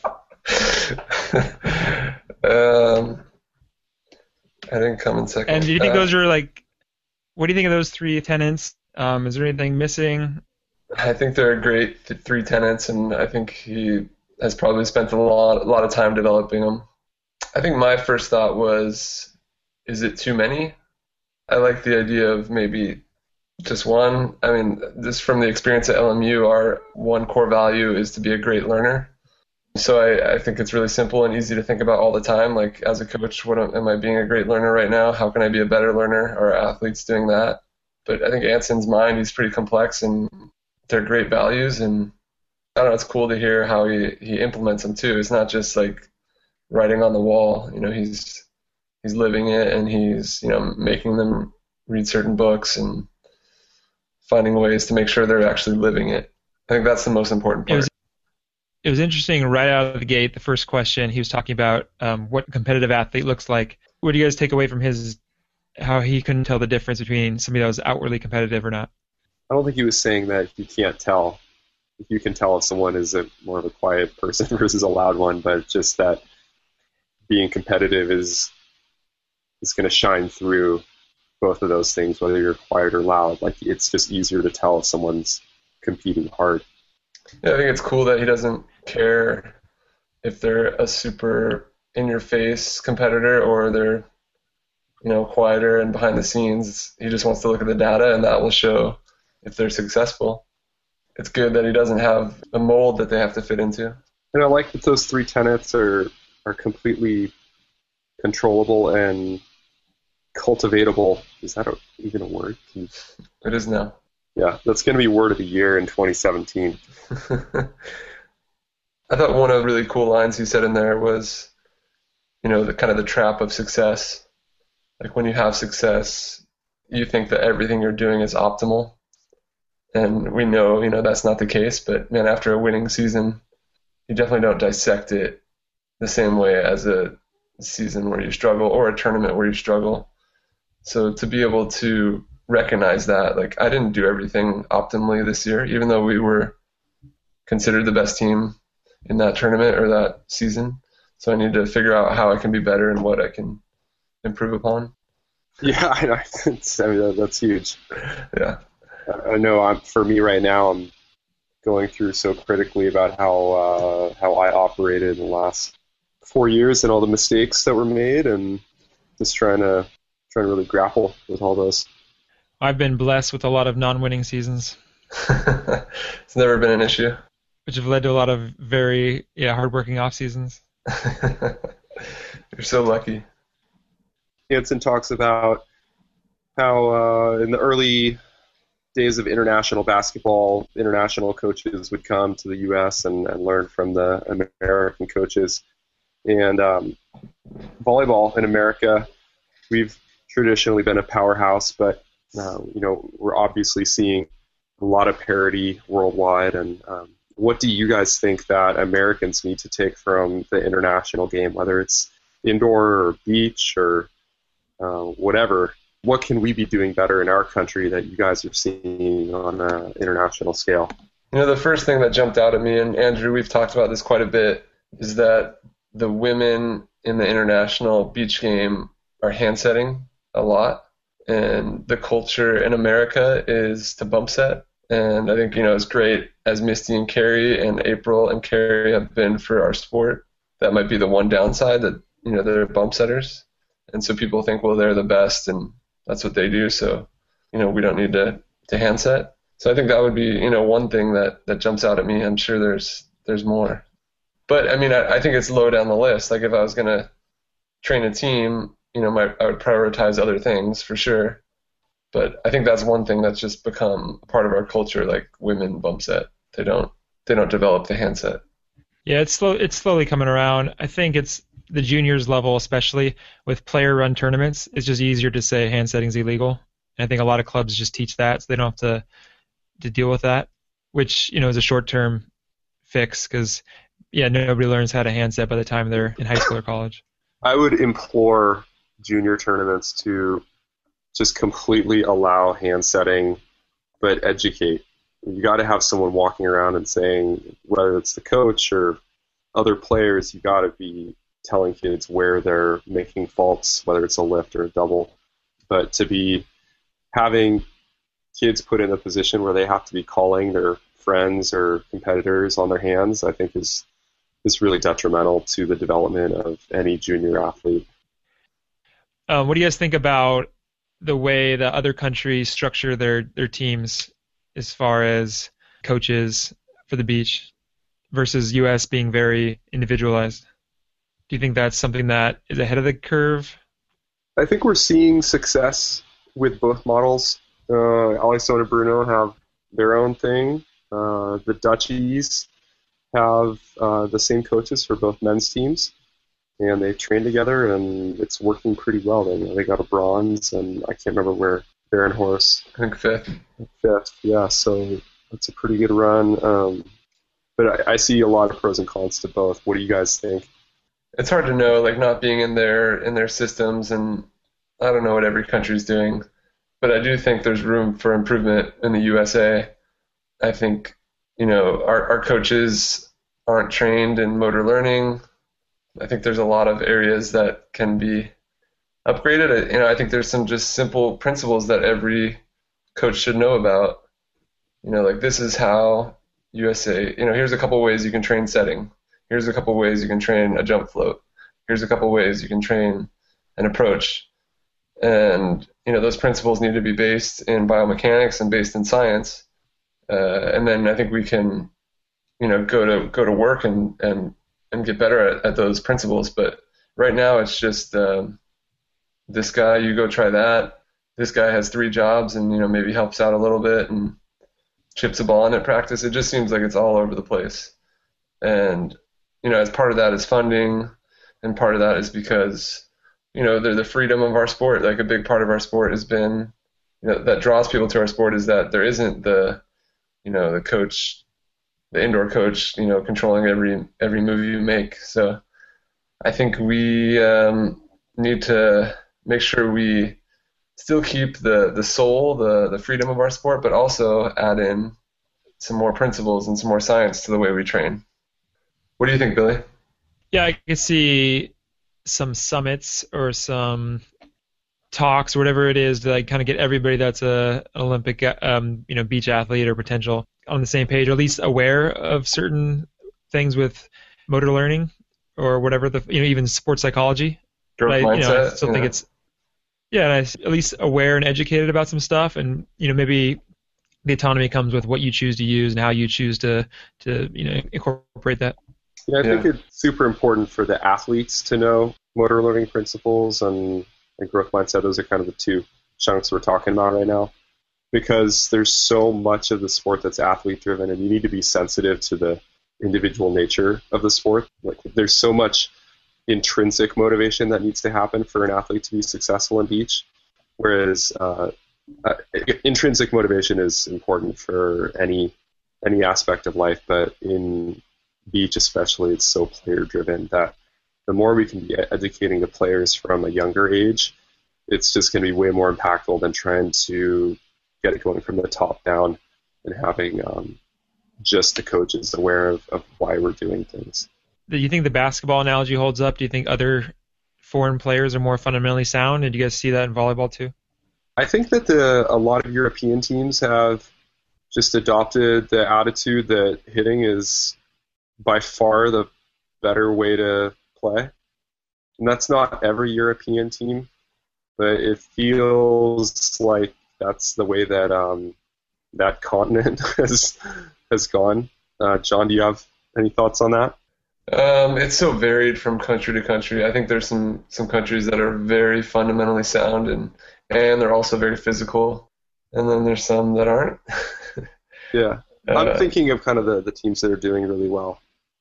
I didn't come in second. And do you think those are like, what do you think of those 3 tenets? Is there anything missing? I think they're great 3 tenets, and I think he has probably spent a lot of time developing them. I think my first thought was, is it too many? I like the idea of maybe just one. I mean, just from the experience at LMU, our one core value is to be a great learner. So I think it's really simple and easy to think about all the time. Like, as a coach, am I being a great learner right now? How can I be a better learner? Are athletes doing that? But I think Anson's mind, he's pretty complex, and they're great values. And I don't know, it's cool to hear how he implements them too. It's not just like writing on the wall. He's living it, and he's making them read certain books and finding ways to make sure they're actually living it. I think that's the most important part. It was interesting right out of the gate, the first question, he was talking about what a competitive athlete looks like. What do you guys take away from how he couldn't tell the difference between somebody that was outwardly competitive or not? I don't think he was saying that you can't tell. You can tell if someone is more of a quiet person versus a loud one, but just that being competitive is going to shine through both of those things, whether you're quiet or loud. Like, it's just easier to tell if someone's competing hard. Yeah, I think it's cool that he doesn't care if they're a super in-your-face competitor or they're, quieter and behind the scenes. He just wants to look at the data, and that will show if they're successful. It's good that he doesn't have a mold that they have to fit into. And I like that those 3 tenets are completely controllable and cultivatable. Is that even a word? It is now. Yeah, that's going to be word of the year in 2017. I thought one of the really cool lines he said in there was, the kind of the trap of success. Like, when you have success, you think that everything you're doing is optimal. And we know, that's not the case. But, man, after a winning season, you definitely don't dissect it the same way as a season where you struggle or a tournament where you struggle. So to be able to recognize that, like, I didn't do everything optimally this year, even though we were considered the best team in that tournament or that season. So I need to figure out how I can be better and what I can improve upon. Yeah, I know. That's huge. Yeah. I know for me right now, I'm going through so critically about how I operated in the last 4 years and all the mistakes that were made, and just trying to really grapple with all those. I've been blessed with a lot of non-winning seasons. It's never been an issue. Which have led to a lot of very hardworking off seasons. You're so lucky. Hansen talks about how in the early days of international basketball, international coaches would come to the U.S. and learn from the American coaches. And volleyball in America, we've traditionally been a powerhouse, but we're obviously seeing a lot of parity worldwide. And what do you guys think that Americans need to take from the international game, whether it's indoor or beach or whatever? What can we be doing better in our country that you guys are seeing on an international scale? The first thing that jumped out at me, and Andrew, we've talked about this quite a bit, is that the women in the international beach game are hand setting a lot. And the culture in America is to bump set. And I think, it's great as Misty and Carrie and April and Carrie have been for our sport. That might be the one downside, that, they're bump setters. And so people think, well, they're the best and that's what they do. So, we don't need to hand set. So I think that would be, one thing that jumps out at me. I'm sure there's more. But I think it's low down the list. Like if I was going to train a team, I would prioritize other things for sure. But I think that's one thing that's just become part of our culture, like women bump set. They don't develop the hand set. Yeah, it's slowly coming around. I think it's the juniors level, especially with player-run tournaments. It's just easier to say hand setting's illegal. And I think a lot of clubs just teach that, so they don't have to deal with that, which is a short-term fix because nobody learns how to hand set by the time they're in high school or college. I would implore junior tournaments to just completely allow hand setting, but educate. You got to have someone walking around and saying, whether it's the coach or other players, you got to be telling kids where they're making faults, whether it's a lift or a double. But to be having kids put in a position where they have to be calling their friends or competitors on their hands, I think is really detrimental to the development of any junior athlete. What do you guys think about the way that other countries structure their teams as far as coaches for the beach versus U.S. being very individualized? Do you think that's something that is ahead of the curve? I think we're seeing success with both models. Alisson and Bruno have their own thing. The Dutchies have the same coaches for both men's teams, and they train together, and it's working pretty well. They got a bronze, and I can't remember where Barinhorst. I think fifth. Fifth, yeah. So it's a pretty good run. But I see a lot of pros and cons to both. What do you guys think? It's hard to know, like not being in their systems, and I don't know what every country's doing, but I do think there's room for improvement in the USA. I think our coaches aren't trained in motor learning. I think there's a lot of areas that can be upgraded. I think there's some just simple principles that every coach should know about. Like this is how USA. Here's a couple ways you can train setting. Here's a couple ways you can train a jump float. Here's a couple ways you can train an approach. And, those principles need to be based in biomechanics and based in science. And then I think we can, go to work and get better at those principles. But right now it's just this guy, you go try that. This guy has 3 jobs and, maybe helps out a little bit and chips a ball in at practice. It just seems like it's all over the place. And as part of that is funding, and part of that is because, the freedom of our sport. Like a big part of our sport has been, that draws people to our sport is that there isn't the coach, the indoor coach, controlling every move you make. So I think we need to make sure we still keep the soul, the freedom of our sport, but also add in some more principles and some more science to the way we train. What do you think, Billy? Yeah, I could see some summits or some talks or whatever it is to kind of get everybody that's an Olympic beach athlete or potential on the same page, or at least aware of certain things with motor learning or whatever even sports psychology. Mindset, I still think it's at least aware and educated about some stuff, and maybe the autonomy comes with what you choose to use and how you choose to incorporate that. Yeah, I think it's super important for the athletes to know motor learning principles and growth mindset. Those are kind of the two chunks we're talking about right now, because there's so much of the sport that's athlete driven, and you need to be sensitive to the individual nature of the sport. Like, there's so much intrinsic motivation that needs to happen for an athlete to be successful in beach, whereas intrinsic motivation is important for any aspect of life, but in beach especially, it's so player driven that the more we can be educating the players from a younger age, it's just going to be way more impactful than trying to get it going from the top down and having just the coaches aware of why we're doing things. Do you think the basketball analogy holds up? Do you think other foreign players are more fundamentally sound? And do you guys see that in volleyball too? I think that a lot of European teams have just adopted the attitude that hitting is by far the better way to play. And that's not every European team, but it feels like that's the way that that continent has gone. John, do you have any thoughts on that? It's so varied from country to country. I think there's some countries that are very fundamentally sound and they're also very physical, and then there's some that aren't. Yeah, I'm thinking of kind of the teams that are doing really well.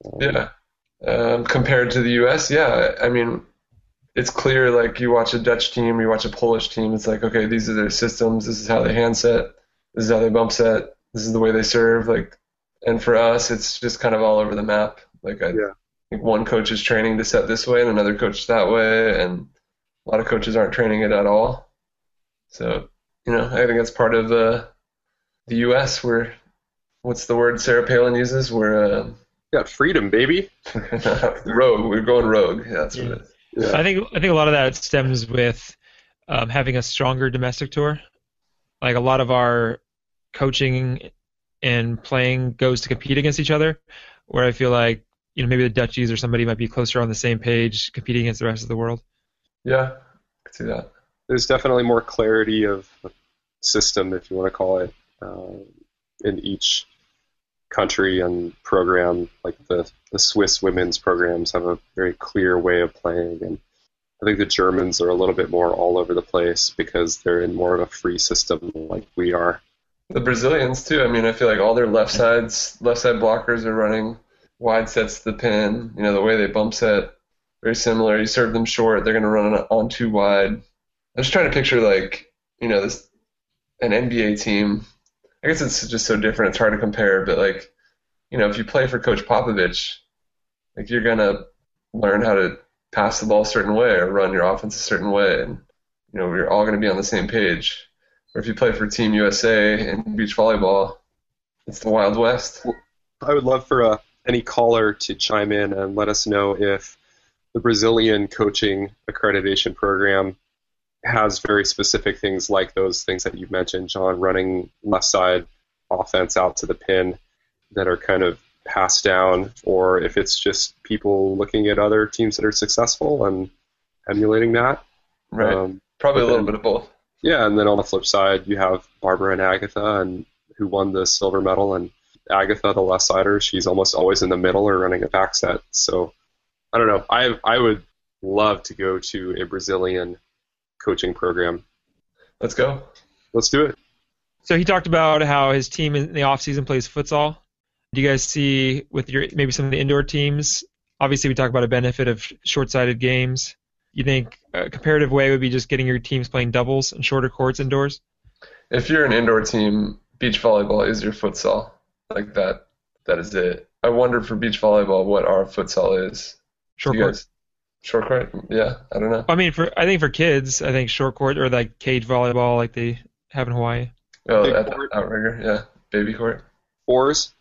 Compared to the U.S., I mean, it's clear, like, you watch a Dutch team, you watch a Polish team, it's like, okay, these are their systems, this is how they hand set, this is how they bump set, this is the way they serve, like, and for us, it's just kind of all over the map. Like, I think one coach is training to set this way and another coach that way, and a lot of coaches aren't training it at all. So, I think that's part of the U.S. where, what's the word Sarah Palin uses? We're got freedom, baby. Rogue. We're going rogue. Yeah, that's what it is. Yeah. I think a lot of that stems with having a stronger domestic tour. Like, a lot of our coaching and playing goes to compete against each other, where I feel like maybe the Dutchies or somebody might be closer on the same page competing against the rest of the world. Yeah, I can see that. There's definitely more clarity of system, if you want to call it, in each country and program. Like the Swiss women's programs have a very clear way of playing, and I think the Germans are a little bit more all over the place because they're in more of a free system like we are. The Brazilians too. I mean, I feel like all their left side blockers are running wide sets to the pin. The way they bump set, very similar. You serve them short, they're going to run on too wide. I'm just trying to picture, like, an NBA team. I guess it's just so different. It's hard to compare, but, like, if you play for Coach Popovich, like, you're going to learn how to pass the ball a certain way or run your offense a certain way, and, we're all going to be on the same page. Or if you play for Team USA in beach volleyball, it's the Wild West. I would love for any caller to chime in and let us know if the Brazilian coaching accreditation program has very specific things like those things that you mentioned, John, running left side offense out to the pin that are kind of passed down, or if it's just people looking at other teams that are successful and emulating that. Right. Probably a little bit of both. Yeah, and then on the flip side, you have Barbara and Agatha, and who won the silver medal, and Agatha, the left sider, she's almost always in the middle or running a back set. So I don't know. I would love to go to a Brazilian coaching program. Let's go. Let's do it. So he talked about how his team in the off season plays futsal. Do you guys see with maybe some of the indoor teams? Obviously, we talk about a benefit of short-sided games. You think a comparative way would be just getting your teams playing doubles and shorter courts indoors? If you're an indoor team, beach volleyball is your futsal. Like that is it. I wondered for beach volleyball what our futsal is. Short court. Short court? Yeah, I don't know. I mean, I think for kids, I think short court or like cage volleyball like they have in Hawaii. Oh, outrigger, yeah. Baby court. Fours?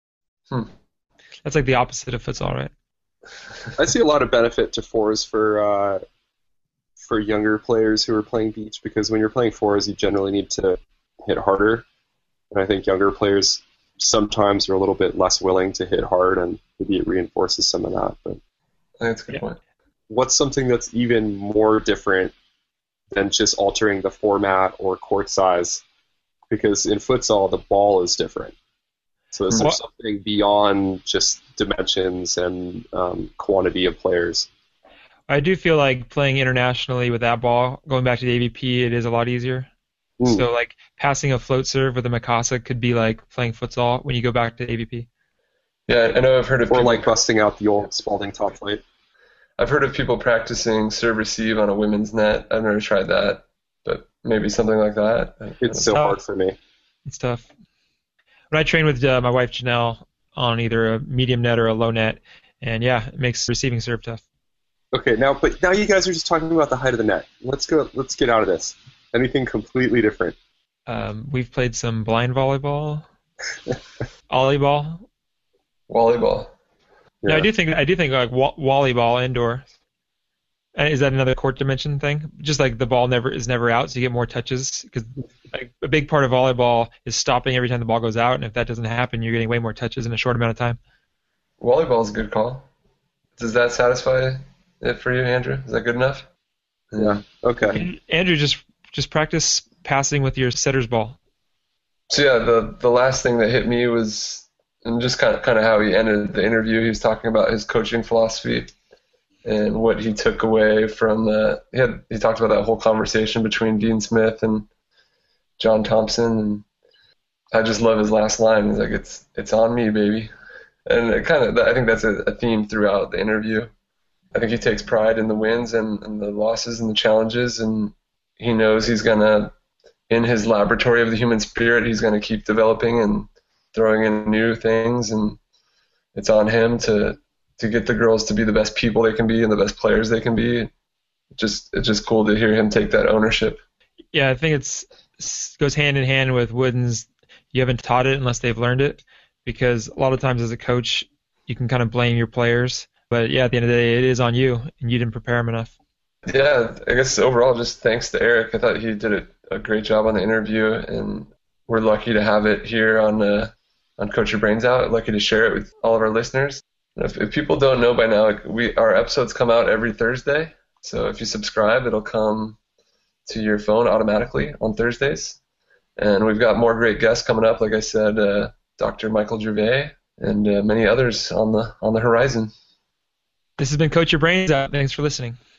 That's like the opposite of futsal, right? I see a lot of benefit to fours for younger players who are playing beach, because when you're playing fours, you generally need to hit harder. And I think younger players sometimes are a little bit less willing to hit hard, and maybe it reinforces some of that. But I think that's a good point. What's something that's even more different than just altering the format or court size? Because in futsal, the ball is different. So is there something beyond just dimensions and quantity of players? I do feel like playing internationally with that ball, going back to the AVP, it is a lot easier. So like passing a float serve with a Mikasa could be like playing futsal when you go back to AVP. Yeah, I know I've heard of Or people, like busting out the old Spalding top plate. I've heard of people practicing serve receive on a women's net. I've never tried that, but maybe something like that. It's so hard for me. It's tough. When I train with my wife Janelle on either a medium net or a low net, and yeah, it makes receiving serve tough. Okay, now you guys are just talking about the height of the net. Let's get out of this. Anything completely different. We've played some blind volleyball, volleyball. Volleyball. Yeah. No, I do think like volleyball indoor. Is that another court dimension thing? Just like the ball is never out, so you get more touches. Because like, a big part of volleyball is stopping every time the ball goes out, and if that doesn't happen, you're getting way more touches in a short amount of time. Volleyball is a good call. Does that satisfy it for you, Andrew? Is that good enough? Yeah. Okay. Andrew, just practice passing with your setter's ball. So yeah, the last thing that hit me was, and just kind of how he ended the interview. He was talking about his coaching philosophy and what he took away from he talked about that whole conversation between Dean Smith and John Thompson, and I just love his last line. He's like, "It's on me, baby," and I think that's a theme throughout the interview. I think he takes pride in the wins and the losses and the challenges, and he knows he's gonna, in his laboratory of the human spirit, he's gonna keep developing and throwing in new things, and it's on him to get the girls to be the best people they can be and the best players they can be. It's just cool to hear him take that ownership. Yeah, I think it goes hand in hand with Wooden's. You haven't taught it unless they've learned it, because a lot of times as a coach, you can kind of blame your players, but yeah, at the end of the day, it is on you, and you didn't prepare them enough. Yeah, I guess overall, just thanks to Eric. I thought he did a great job on the interview, and we're lucky to have it here on Coach Your Brains Out. Lucky to share it with all of our listeners. If people don't know by now, our episodes come out every Thursday. So if you subscribe, it'll come to your phone automatically on Thursdays. And we've got more great guests coming up. Like I said, Dr. Michael Gervais and many others on the horizon. This has been Coach Your Brains Out. Thanks for listening.